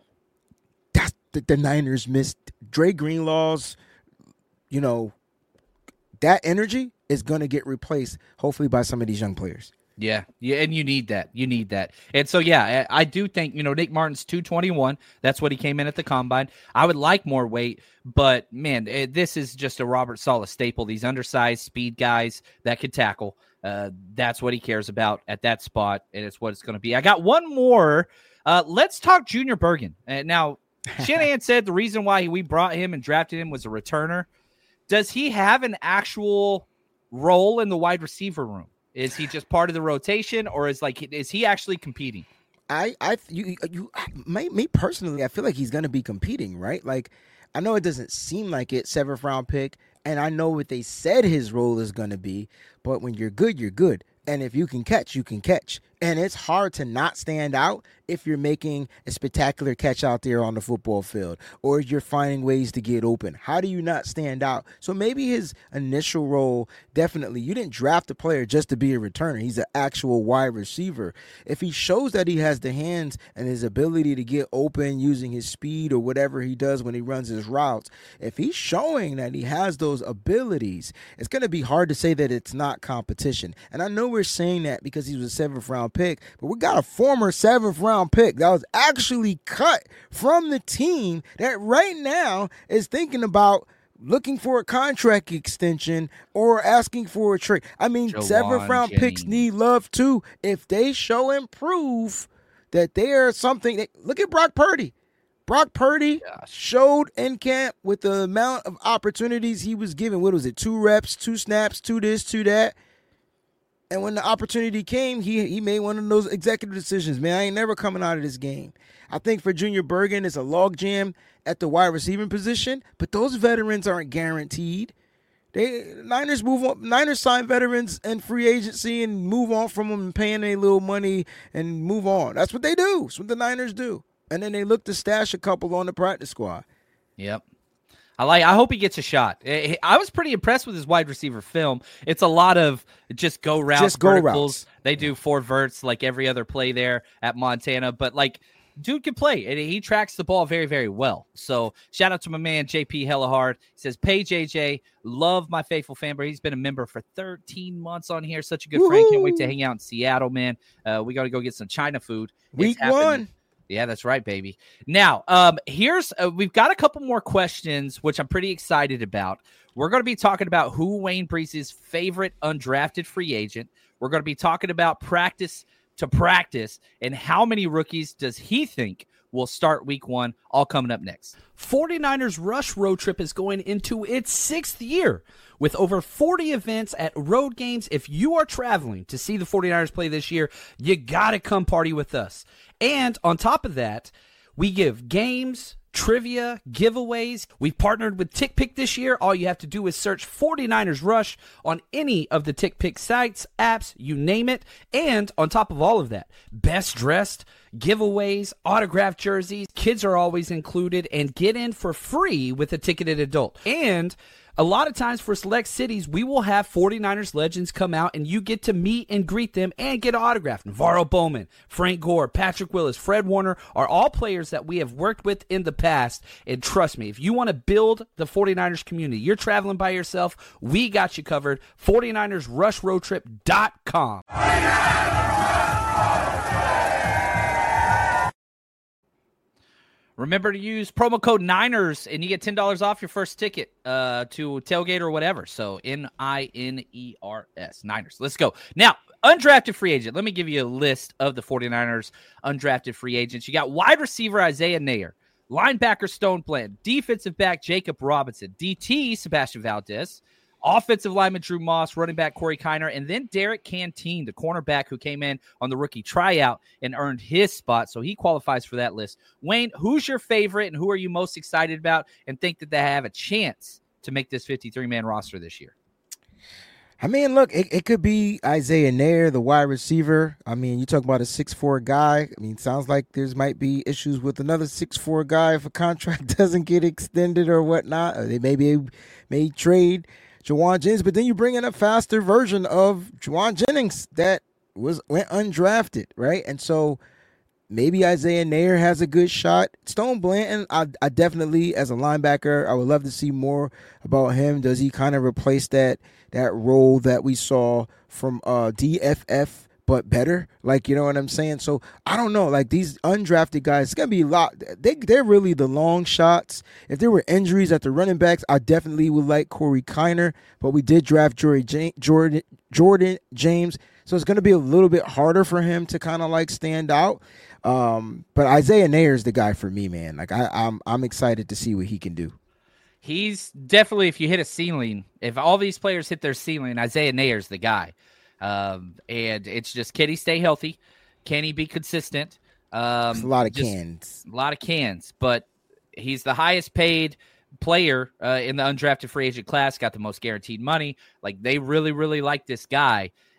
That's the, the Niners missed. Dre Greenlaw's, you know, that energy is going to get replaced, hopefully, by some of these young players. Yeah, yeah, and you need that. You need that. And so, yeah, I, I do think, you know, Nick Martin's two twenty-one. That's what he came in at the combine. I would like more weight, but, man, it, this is just a Robert Saleh staple. These undersized speed guys that can tackle. Uh, that's what he cares about at that spot, and it's what it's going to be. I got one more. Uh, let's talk Junior Bergen. Uh, now, Shanahan said the reason why we brought him and drafted him was a returner. Does he have an actual role in the wide receiver room? Is he just part of the rotation, or is like is he actually competing? I, I, you, you, me, me personally, I feel like he's going to be competing, right? Like, I know it doesn't seem like it, seventh round pick, and I know what they said his role is going to be. But when you're good, you're good. And if you can catch, you can catch. And it's hard to not stand out if you're making a spectacular catch out there on the football field or you're finding ways to get open. How do you not stand out? So maybe his initial role, definitely, you didn't draft a player just to be a returner. He's an actual wide receiver. If he shows that he has the hands and his ability to get open using his speed or whatever he does when he runs his routes, if he's showing that he has those abilities, it's going to be hard to say that it's not competition. And I know we're saying that because he was a seventh round pick, but we got a former seventh round pick that was actually cut from the team that right now is thinking about looking for a contract extension or asking for a trade. I mean, Jawan seventh round Jennings. picks need love too. If they show and prove that they are something, that, look at Brock Purdy. Brock Purdy Gosh. showed in camp with the amount of opportunities he was given. What was it? Two reps, two snaps, two this, two that. And when the opportunity came, he he made one of those executive decisions. Man, I ain't never coming out of this game. I think for Junior Bergen, it's a logjam at the wide receiving position, but those veterans aren't guaranteed. They Niners move on. Niners sign veterans in free agency and move on from them and paying a little money and move on. That's what they do. That's what the Niners do. And then they look to stash a couple on the practice squad. Yep. I like. I hope he gets a shot. I was pretty impressed with his wide receiver film. It's a lot of just go routes, just go verticals. routes. They do four verts like every other play there at Montana. But like, dude can play, and he tracks the ball very, very well. So shout out to my man J P Hellahard. He says, "Pay J J, love my faithful fan, but he's been a member for thirteen months on here. Such a good Woo-hoo. friend. Can't wait to hang out in Seattle, man. Uh, we got to go get some China food. Week one." Yeah, that's right, baby. Now, um, here's uh, we've got a couple more questions, which I'm pretty excited about. We're going to be talking about who Wayne Breeze's favorite undrafted free agent. We're going to be talking about practice to practice and how many rookies does he think will start week one, all coming up next. forty-niners Rush Road Trip is going into its sixth year with over forty events at road games. If you are traveling to see the forty-niners play this year, you got to come party with us. And on top of that, we give games, trivia, giveaways. We've partnered with TickPick this year. All you have to do is search forty-niners Rush on any of the TickPick sites, apps, you name it. And on top of all of that, best dressed, giveaways, autographed jerseys, kids are always included, and get in for free with a ticketed adult. And a lot of times for select cities, we will have forty-niners legends come out and you get to meet and greet them and get autographed. Navarro Bowman, Frank Gore, Patrick Willis, Fred Warner are all players that we have worked with in the past. And trust me, if you want to build the forty-niners community, you're traveling by yourself, we got you covered. forty-niners rush road trip dot com. Remember to use promo code Niners, and you get ten dollars off your first ticket uh, to tailgate or whatever. So N I N E R S, Niners. Let's go. Now, undrafted free agent. Let me give you a list of the forty-niners undrafted free agents. You got wide receiver Isaiah Nayer, linebacker Stone Bland, defensive back Jacob Robinson, D T Sebastian Valdez, offensive lineman Drew Moss, running back Corey Kiner, and then Derek Canteen, the cornerback who came in on the rookie tryout and earned his spot, so he qualifies for that list. Wayne, who's your favorite and who are you most excited about and think that they have a chance to make this fifty-three man roster this year? I mean, look, it, it could be Isaiah Nayer, the wide receiver. I mean, you talk about a six foot four guy. I mean, sounds like there's might be issues with another six foot four guy if a contract doesn't get extended or whatnot. Or they maybe may trade Jawan Jennings, but then you bring in a faster version of Jawan Jennings that was went undrafted, right? And so maybe Isaiah Nayer has a good shot. Stone Blanton, I, I definitely, as a linebacker, I would love to see more about him. Does he kind of replace that that role that we saw from uh, D F F, but better? Like, you know what I'm saying? So I don't know. Like, these undrafted guys, it's going to be a lot. They, they're really the long shots. If there were injuries at the running backs, I definitely would like Corey Kiner, but we did draft Jordan, Jordan, Jordan James. So it's going to be a little bit harder for him to kind of like stand out. Um, but Isaiah Nayer is the guy for me, man. Like I, I'm, I'm excited to see what he can do. He's definitely, if you hit a ceiling, if all these players hit their ceiling, Isaiah Nayer's the guy. Um, and it's just, can he stay healthy? Can he be consistent? Um, a lot of just, cans, a lot of cans, but he's the highest paid player uh, in the undrafted free agent class, got the most guaranteed money. Like, they really, really like this guy.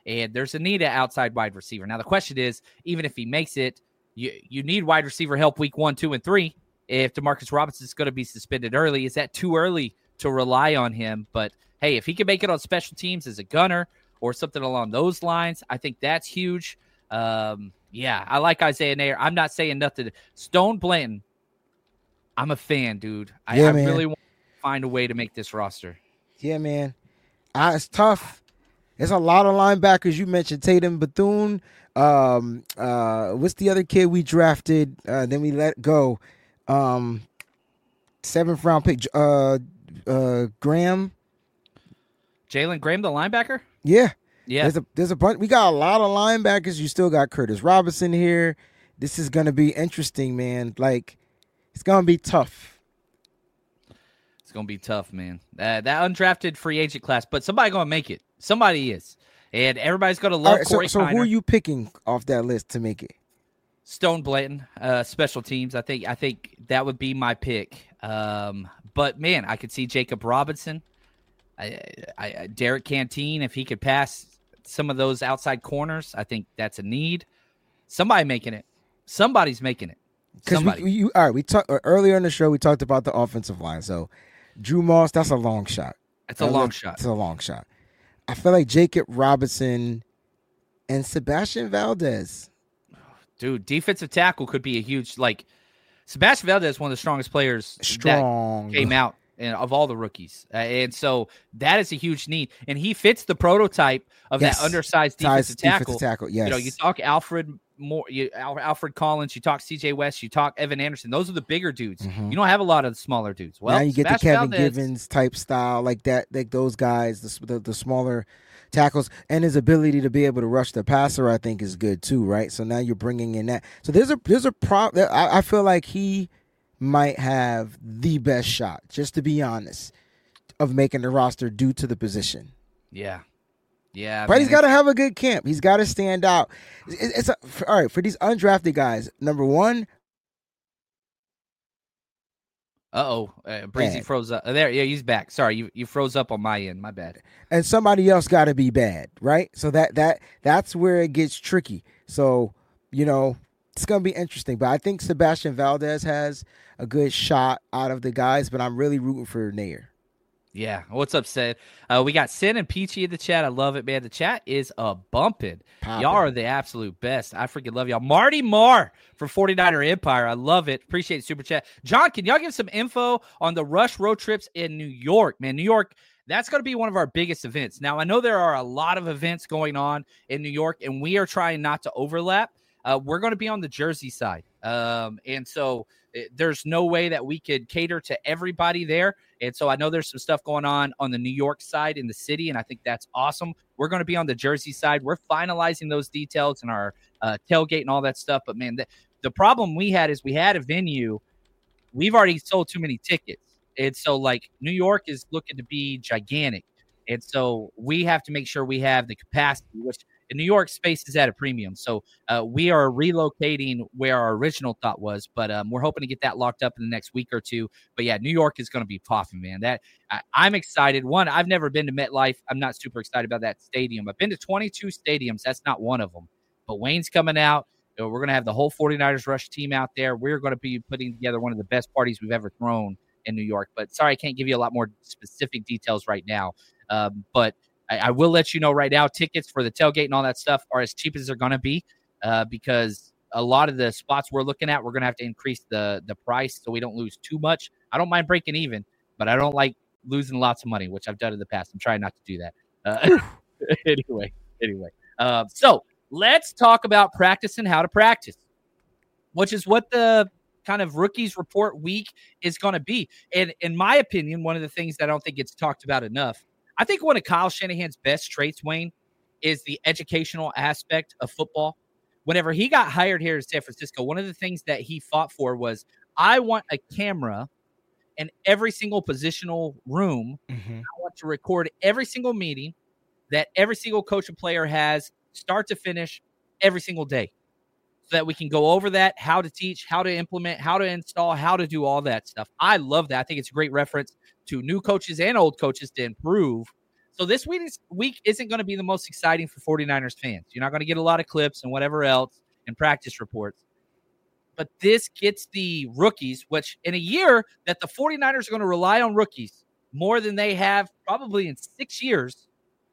And there's a need at outside wide receiver. Now, the question is, even if he makes it, you, you need wide receiver help week one, two, and three. If Demarcus Robinson is going to be suspended early, is that too early to rely on him? But, hey, if he can make it on special teams as a gunner or something along those lines, I think that's huge. Um, yeah, I like Isaiah Nair. I'm not saying nothing. Stone Blanton, I'm a fan, dude. I, yeah, I man. really want to find a way to make this roster. Yeah, man. Uh, it's tough. There's a lot of linebackers. You mentioned Tatum, Bethune. Um, uh, what's the other kid we drafted? Uh, then we let go. Um, seventh round pick. Uh, uh, Graham. Jalen Graham, the linebacker. Yeah, yeah. There's a there's a bunch. We got a lot of linebackers. You still got Curtis Robinson here. This is gonna be interesting, man. Like, it's gonna be tough. It's gonna be tough, man. Uh, that undrafted free agent class, but somebody gonna make it. Somebody is, and everybody's gonna love right, Corey. So, so who Kiner. are you picking off that list to make it? Stone Blanton, uh, special teams. I think I think that would be my pick. Um, but man, I could see Jacob Robinson, I, I, Derek Canteen, if he could pass some of those outside corners. I think that's a need. Somebody making it. Somebody's making it. Because we, you, all right, we talked earlier in the show. We talked about the offensive line. So Drew Moss, that's a long shot. It's a that long shot. It's a long shot. I feel like Jacob Robinson and Sebastian Valdez. Dude, defensive tackle could be a huge, like, Sebastian Valdez is one of the strongest players Strong. that came out in, of all the rookies. Uh, and so that is a huge need. And he fits the prototype of yes. that undersized defensive Size tackle. Defensive tackle. Yes. You know, you talk Alfred More, you, Al, Alfred Collins, you talk C J West, you talk Evan Anderson. Those are the bigger dudes. Mm-hmm. You don't have a lot of the smaller dudes. Well, now you get Sebastian the Kevin Valdez, Givens type style, like that, like those guys, the, the the smaller tackles, and his ability to be able to rush the passer, I think, is good too, right? So now you're bringing in that. So there's a there's a prop. I, I feel like he might have the best shot, just to be honest, of making the roster due to the position. Yeah. Yeah, but man, he's got to have a good camp. He's got to stand out. It's, it's a, for, all right for these undrafted guys. Number one. Uh-oh. Uh Breezy froze up. There, yeah, he's back. Sorry, you, you froze up on my end. My bad. And somebody else got to be bad, right? So that that that's where it gets tricky. So, you know, it's going to be interesting. But I think Sebastian Valdez has a good shot out of the guys, but I'm really rooting for Nair. Yeah. What's up, Sid? Uh, we got Sin and Peachy in the chat. I love it, man. The chat is a bumping. Poppin'. Y'all are the absolute best. I freaking love y'all. Marty Marr for forty-niner Empire. I love it. Appreciate the super chat. John, can y'all give some info on the Rush road trips in New York? Man, New York, that's going to be one of our biggest events. Now, I know there are a lot of events going on in New York, and we are trying not to overlap. Uh, we're going to be on the Jersey side. Um, and so it, there's no way that we could cater to everybody there. And so I know there's some stuff going on on the New York side in the city, and I think that's awesome. We're going to be on the Jersey side. We're finalizing those details and our uh, tailgate and all that stuff. But, man, the, the problem we had is we had a venue. We've already sold too many tickets. And so, like, New York is looking to be gigantic. And so we have to make sure we have the capacity, which in New York, space is at a premium. So uh, we are relocating where our original thought was, but um, we're hoping to get that locked up in the next week or two. But, yeah, New York is going to be popping, man. That I, I'm excited. One, I've never been to MetLife. I'm not super excited about that stadium. I've been to twenty-two stadiums. That's not one of them. But Wayne's coming out. You know, we're going to have the whole forty-niners Rush team out there. We're going to be putting together one of the best parties we've ever thrown in New York. But, sorry, I can't give you a lot more specific details right now. Um, but I, I will let you know right now, tickets for the tailgate and all that stuff are as cheap as they're going to be uh, because a lot of the spots we're looking at, we're going to have to increase the the price so we don't lose too much. I don't mind breaking even, but I don't like losing lots of money, which I've done in the past. I'm trying not to do that. Uh, anyway, anyway. Uh, so let's talk about practice and how to practice, which is what the kind of rookies report week is going to be. And in my opinion, one of the things that I don't think gets talked about enough, I think one of Kyle Shanahan's best traits, Wayne, is the educational aspect of football. Whenever he got hired here in San Francisco, one of the things that he fought for was, I want a camera in every single positional room. Mm-hmm. I want to record every single meeting that every single coach and player has, start to finish, every single day, so that we can go over that, how to teach, how to implement, how to install, how to do all that stuff. I love that. I think it's a great reference to new coaches and old coaches to improve So this week, is, week isn't going to be the most exciting for 49ers fans. You're not going to get a lot of clips and whatever else and practice reports. But this gets the rookies, which in a year that the 49ers are going to rely on rookies more than they have probably in six years,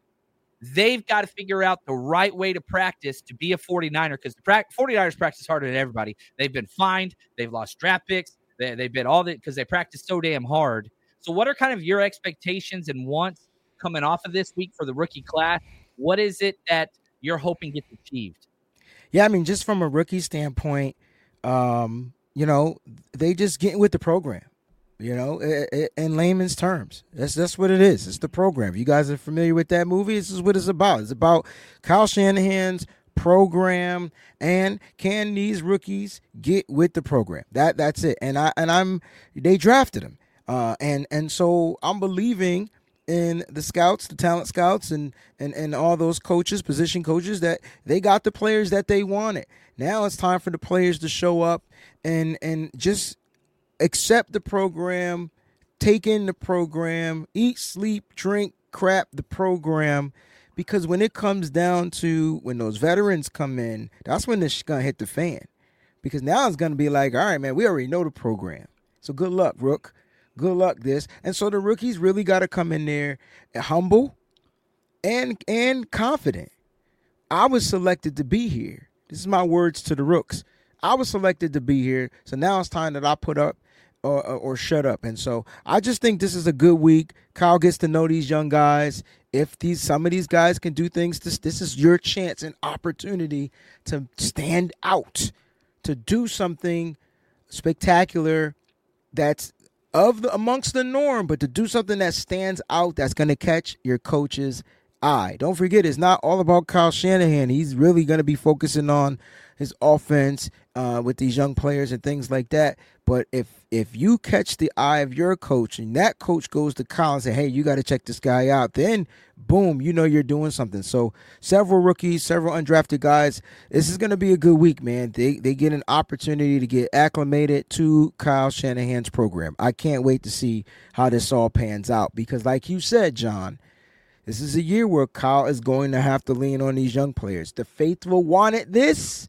they've got to figure out the right way to practice to be a 49er, because the pra- 49ers practice harder than everybody. They've been fined. They've lost draft picks. They, they've been all that because they practice so damn hard. So what are kind of your expectations and wants coming off of this week for the rookie class? What is it that you're hoping gets achieved? Yeah, I mean, just from a rookie standpoint, um, you know, they just getting with the program, you know, in layman's terms. That's that's what it is. It's the program. If you guys are familiar with that movie, this is what it's about. It's about Kyle Shanahan's program, and can these rookies get with the program? That that's it. And I and I'm they drafted him, uh, and and so I'm believing in the scouts, the talent scouts, and, and, and all those coaches, position coaches, that they got the players that they wanted. Now it's time for the players to show up and and just accept the program, take in the program, eat, sleep, drink, crap the program. Because when it comes down to when those veterans come in, that's when it's going to hit the fan. Because now it's going to be like, all right, man, we already know the program. So good luck, Rook. Good luck this. And so the rookies really got to come in there humble and and confident. I was selected to be here. This is my words to the Rooks. I was selected to be here. So now it's time that I put up or, or, or shut up. And so I just think this is a good week. Kyle gets to know these young guys. If these some of these guys can do things, this, this is your chance and opportunity to stand out, to do something spectacular that's of the amongst the norm, but to do something that stands out, that's going to catch your coach's eye. Don't forget, it's not all about Kyle Shanahan. He's really going to be focusing on his offense uh, with these young players and things like that. But if if you catch the eye of your coach and that coach goes to Kyle and say, hey, you got to check this guy out, then boom, you know you're doing something. So several rookies, several undrafted guys. This is going to be a good week, man. They they get an opportunity to get acclimated to Kyle Shanahan's program. I can't wait to see how this all pans out because like you said, John, this is a year where Kyle is going to have to lean on these young players. The faithful wanted this.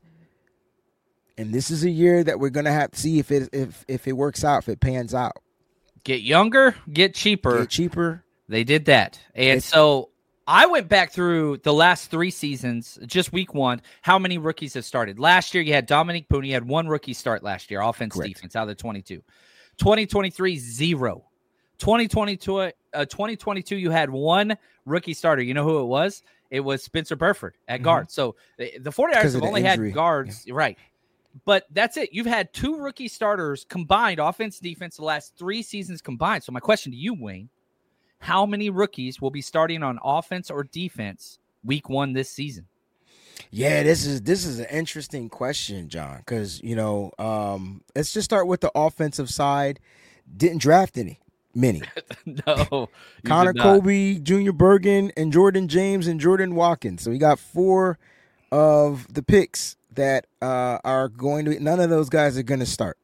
And this is a year that we're gonna have to see if it if if it works out, if it pans out. Get younger, get cheaper. Get cheaper. They did that, and it's, so I went back through the last three seasons, just week one. How many rookies have started last year? You had Dominique Pooney. You had one rookie start last year, offense, correct. Defense, out of the twenty-two. twenty twenty-three, zero. twenty twenty-two, uh, twenty twenty-two, you had one rookie starter. You know who it was? It was Spencer Burford at mm-hmm. guard. So the, the 49ers have only injury. had guards, yeah. right? But that's it. You've had two rookie starters combined, offense, defense, the last three seasons combined. So my question to you, Wayne, how many rookies will be starting on offense or defense week one this season? Yeah, this is this is an interesting question, John, because, you know, um, let's just start with the offensive side. Didn't draft any, many. no. Connor Colby, Junior Bergen, and Jordan James and Jordan Watkins. So we got four of the picks that uh, are going to – none of those guys are going to start.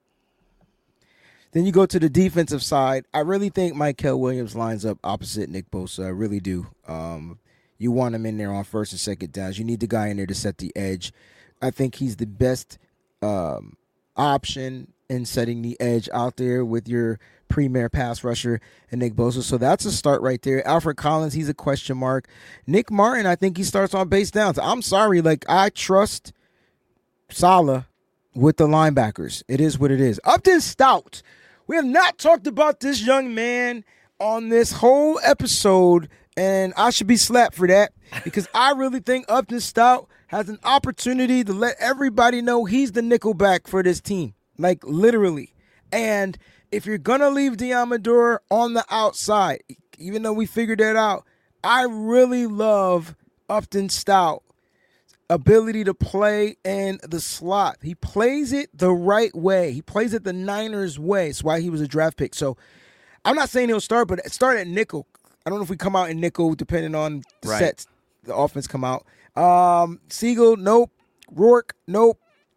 Then you go to the defensive side. I really think Mykel Williams lines up opposite Nick Bosa. I really do. Um, you want him in there on first and second downs. You need the guy in there to set the edge. I think he's the best um, option in setting the edge out there with your premier pass rusher and Nick Bosa. So that's a start right there. Alfred Collins, he's a question mark. Nick Martin, I think he starts on base downs. I'm sorry. Like, I trust – Saleh with the linebackers. It is what it is. Upton Stout. We have not talked about this young man on this whole episode, and I should be slapped for that because I really think Upton Stout has an opportunity to let everybody know he's the nickelback for this team, like literally. And if you're going to leave Deommodore on the outside, even though we figured that out, I really love Upton Stout ability to play in the slot. He plays it the right way. He plays it the Niners way. That's why he was a draft pick. So I'm not saying he'll start, but start at nickel. I don't know if we come out in nickel depending on the right. sets the offense come out. Um, Siegel, nope. Rourke, nope.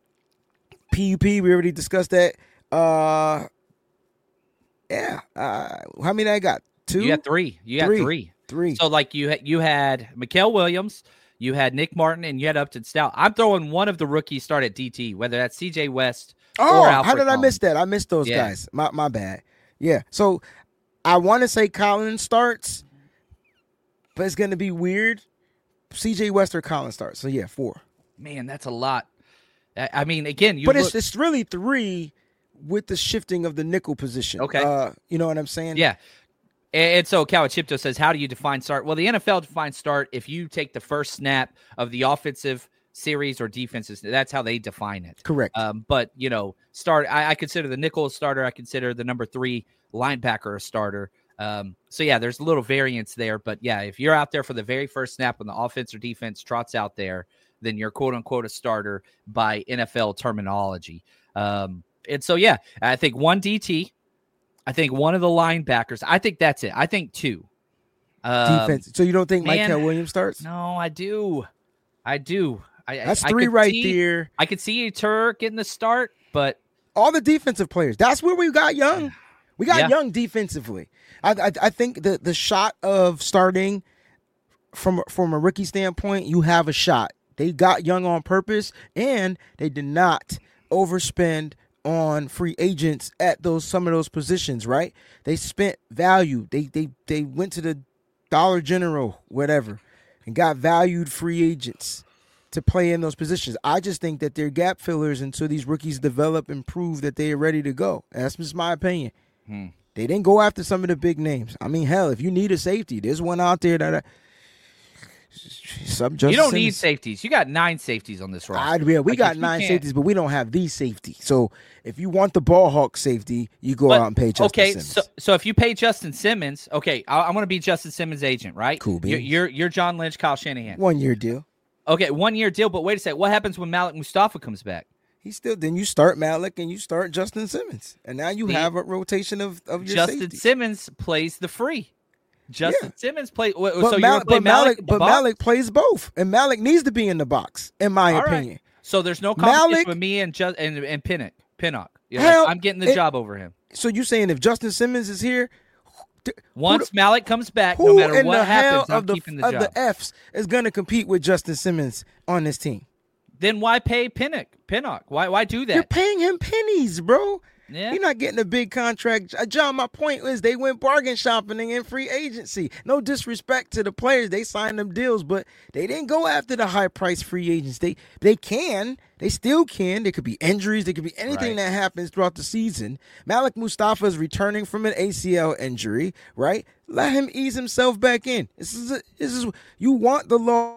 P U P, we already discussed that. Uh, yeah. Uh, how many I got? Two? You got three. You got three. three. Three. So like you had you had Mikael Williams, you had Nick Martin, and you had Upton Stout. I'm throwing one of the rookies start at D T, whether that's C J West oh, or Alfred how did I Collins. miss that? I missed those Yeah. guys. My my bad. Yeah. So I want to say Collins starts, but it's gonna be weird. C J West or Collins starts. So yeah, four. Man, that's a lot. I I mean, again, you But look, it's it's really three with the shifting of the nickel position. Okay. Uh, you know what I'm saying? yeah. And and so Kawachipto says, how do you define start? Well, the N F L defines start if you take the first snap of the offensive series or defenses. That's how they define it. Correct. Um, but, you know, start. I, I consider the nickel a starter. I consider the number three linebacker a starter. Um, so, yeah, there's a little variance there. But, yeah, if you're out there for the very first snap when the offense or defense trots out there, then you're quote-unquote a starter by N F L terminology. Um, and so, yeah, I think one D T. I think one of the linebackers. I think that's it. I think two. Um, Defense. So you don't think man, Mikael Williams starts? No, I do. I do. I, That's I, three I could right see, there. I could see Tur getting the start, but All the defensive players. That's where we got young. We got Yeah. young defensively. I, I I think the the shot of starting from from a rookie standpoint, you have a shot. They got young on purpose, and they did not overspend on free agents at those some of those positions. Right? They spent value. They they they went to the Dollar General, whatever, and got valued free agents to play in those positions. I just think that they're gap fillers until these rookies develop and prove that they are ready to go. That's just my opinion. Hmm. They didn't go after some of the big names. I mean, hell, if you need a safety, there's one out there that I, some you don't Simmons. need safeties. You got nine safeties on this roster. I, yeah, we Like, got if you nine can't- safeties, but we don't have the safety. So if you want the ball hawk safety, you go But, out and pay Justin okay, Simmons. so so if you pay Justin Simmons, okay, I, I'm going to be Justin Simmons' agent, right? Cool beans. You're, you're you're John Lynch, Kyle Shanahan. One year deal. Okay, one year deal. But wait a second, what happens when Malik Mustafa comes back? He still then you start Malik and you start Justin Simmons, and now you The- have a rotation of of your Justin safeties. Simmons plays the free. Justin Yeah. Simmons plays. So But, you're Mal- going to play but Malik, Malik, in the but box? Malik plays both, and Malik needs to be in the box, in my All right. opinion. So there's no competition Malik- with me and just and, and Pinnock. Pinnock. Yeah, Hell, like, I'm getting the it- job over him. So you saying if Justin Simmons is here, th- Once who, Malik comes back, who no matter in what the hell happens, I'm of the keeping the of job. the Fs is going to compete with Justin Simmons on this team? Then why pay Pinnock? Pinnock? Why why do that? You're paying him pennies, bro. Yeah. You're not getting a big contract. Uh, John, my point is they went bargain shopping in free agency. No disrespect to the players. They signed them deals, but they didn't go after the high price free agents. They they can. They still can. There could be injuries. There could be anything Right. that happens throughout the season. Malik Mustafa is returning from an A C L injury, right? Let him ease himself back in. This is a, this is you want the law.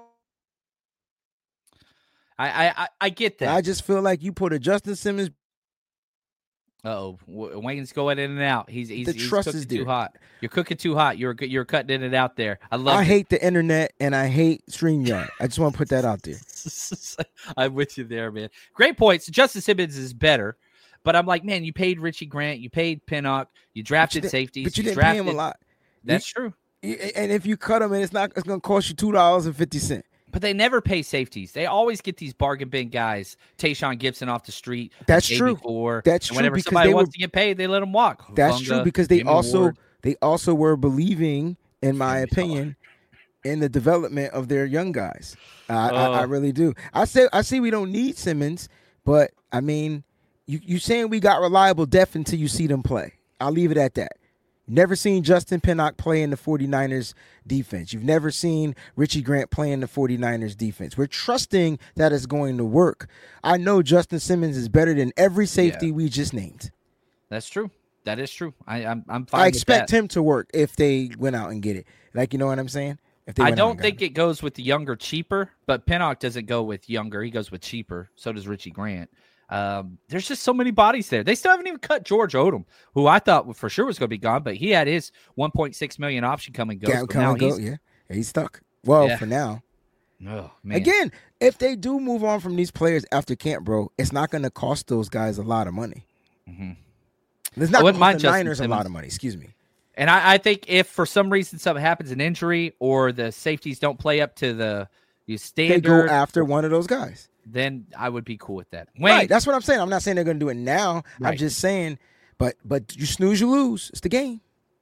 I, I I get that. I just feel like you put a Justin Simmons. Uh-oh, W- Wayne's going in and out. He's he's, The he's trust cooking is too there. hot. You're cooking too hot. You're you're cutting in and out there. I love. I it. hate the internet and I hate StreamYard. I just want to put that out there. I'm with you there, man. Great points. Justin Simmons is better, but I'm like, man, you paid Richie Grant, you paid Pinnock, you drafted didn't- safeties, But you didn't drafted, pay him a lot. That's true. Y- And if you cut them, and it's not, it's going to cost you two dollars and fifty cents. But they never pay safeties. They always get these bargain bin guys, Tayshaun Gibson off the street. That's the day true. Before, That's and true, whenever because somebody they wants were- to get paid, they let them walk. That's Hufanga, true because they Jimmy also Ward. they also were believing, in my Jimmy opinion, in the development of their young guys. I, I, I Oh. really do. I say I see we don't need Simmons, but I mean, you you saying we got reliable depth until you see them play. I'll leave it at that. Never seen Justin Pinnock play in the 49ers defense. You've never seen Richie Grant play in the 49ers defense. We're trusting that it's going to work. I know Justin Simmons is better than every safety Yeah. we just named. That's true. That is true. I, I'm I'm fine. I with expect that. him to work if they went out and get it. Like, you know what I'm saying? If they I went out don't and got think it goes with the younger, cheaper, but Pinnock doesn't go with younger. He goes with cheaper. So does Richie Grant. Um, there's just so many bodies there. They still haven't even cut George Odom, who I thought for sure was going to be gone, but he had his one point six million option come and go. Ga- so come now and go. he's, Yeah, he's stuck. Well, Yeah. for now. oh, man. Again, if they do move on from these players after camp, bro, it's not going to cost those guys a lot of money. Mhm. It's I not going wouldn't to mind cost the Justin Niners a lot Simmons. of money. Excuse me. And I, I think if for some reason something happens, an injury, or the safeties don't play up to the you They go standard, after one of those guys. then I would be cool with that. Wayne, Right. That's what I'm saying. I'm not saying they're going to do it now. I'm Right. just saying, but but you snooze, you lose. It's the game.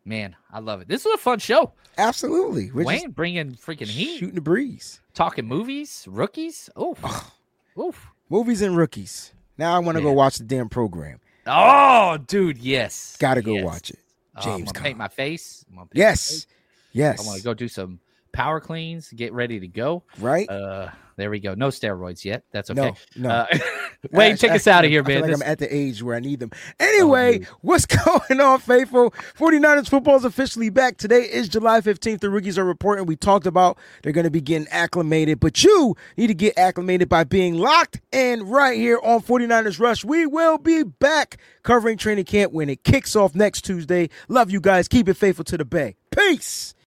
Man, I love it. This was a fun show. Absolutely. We're Wayne bringing freaking heat. Shooting the breeze. Talking movies, rookies. Oof. Oof. Movies and rookies. Now I want to go watch the damn program. Oh, dude, yes. Got to go yes. watch it. James, James uh, I'm gonna paint my face. I'm gonna paint yes. My face. Yes. I want to go do some power cleans, get ready to go. Right. Uh, there we go. No steroids yet. That's okay. No, no. Uh, Wayne, take us out of here, man. I feel like this... I'm at the age where I need them. Anyway, oh, what's going on, faithful? forty-niners football is officially back. Today is July fifteenth. The rookies are reporting. We talked about they're going to be getting acclimated, but you need to get acclimated by being locked in right here on forty-niners Rush. We will be back covering training camp when it kicks off next Tuesday. Love you guys. Keep it faithful to the Bay. Peace.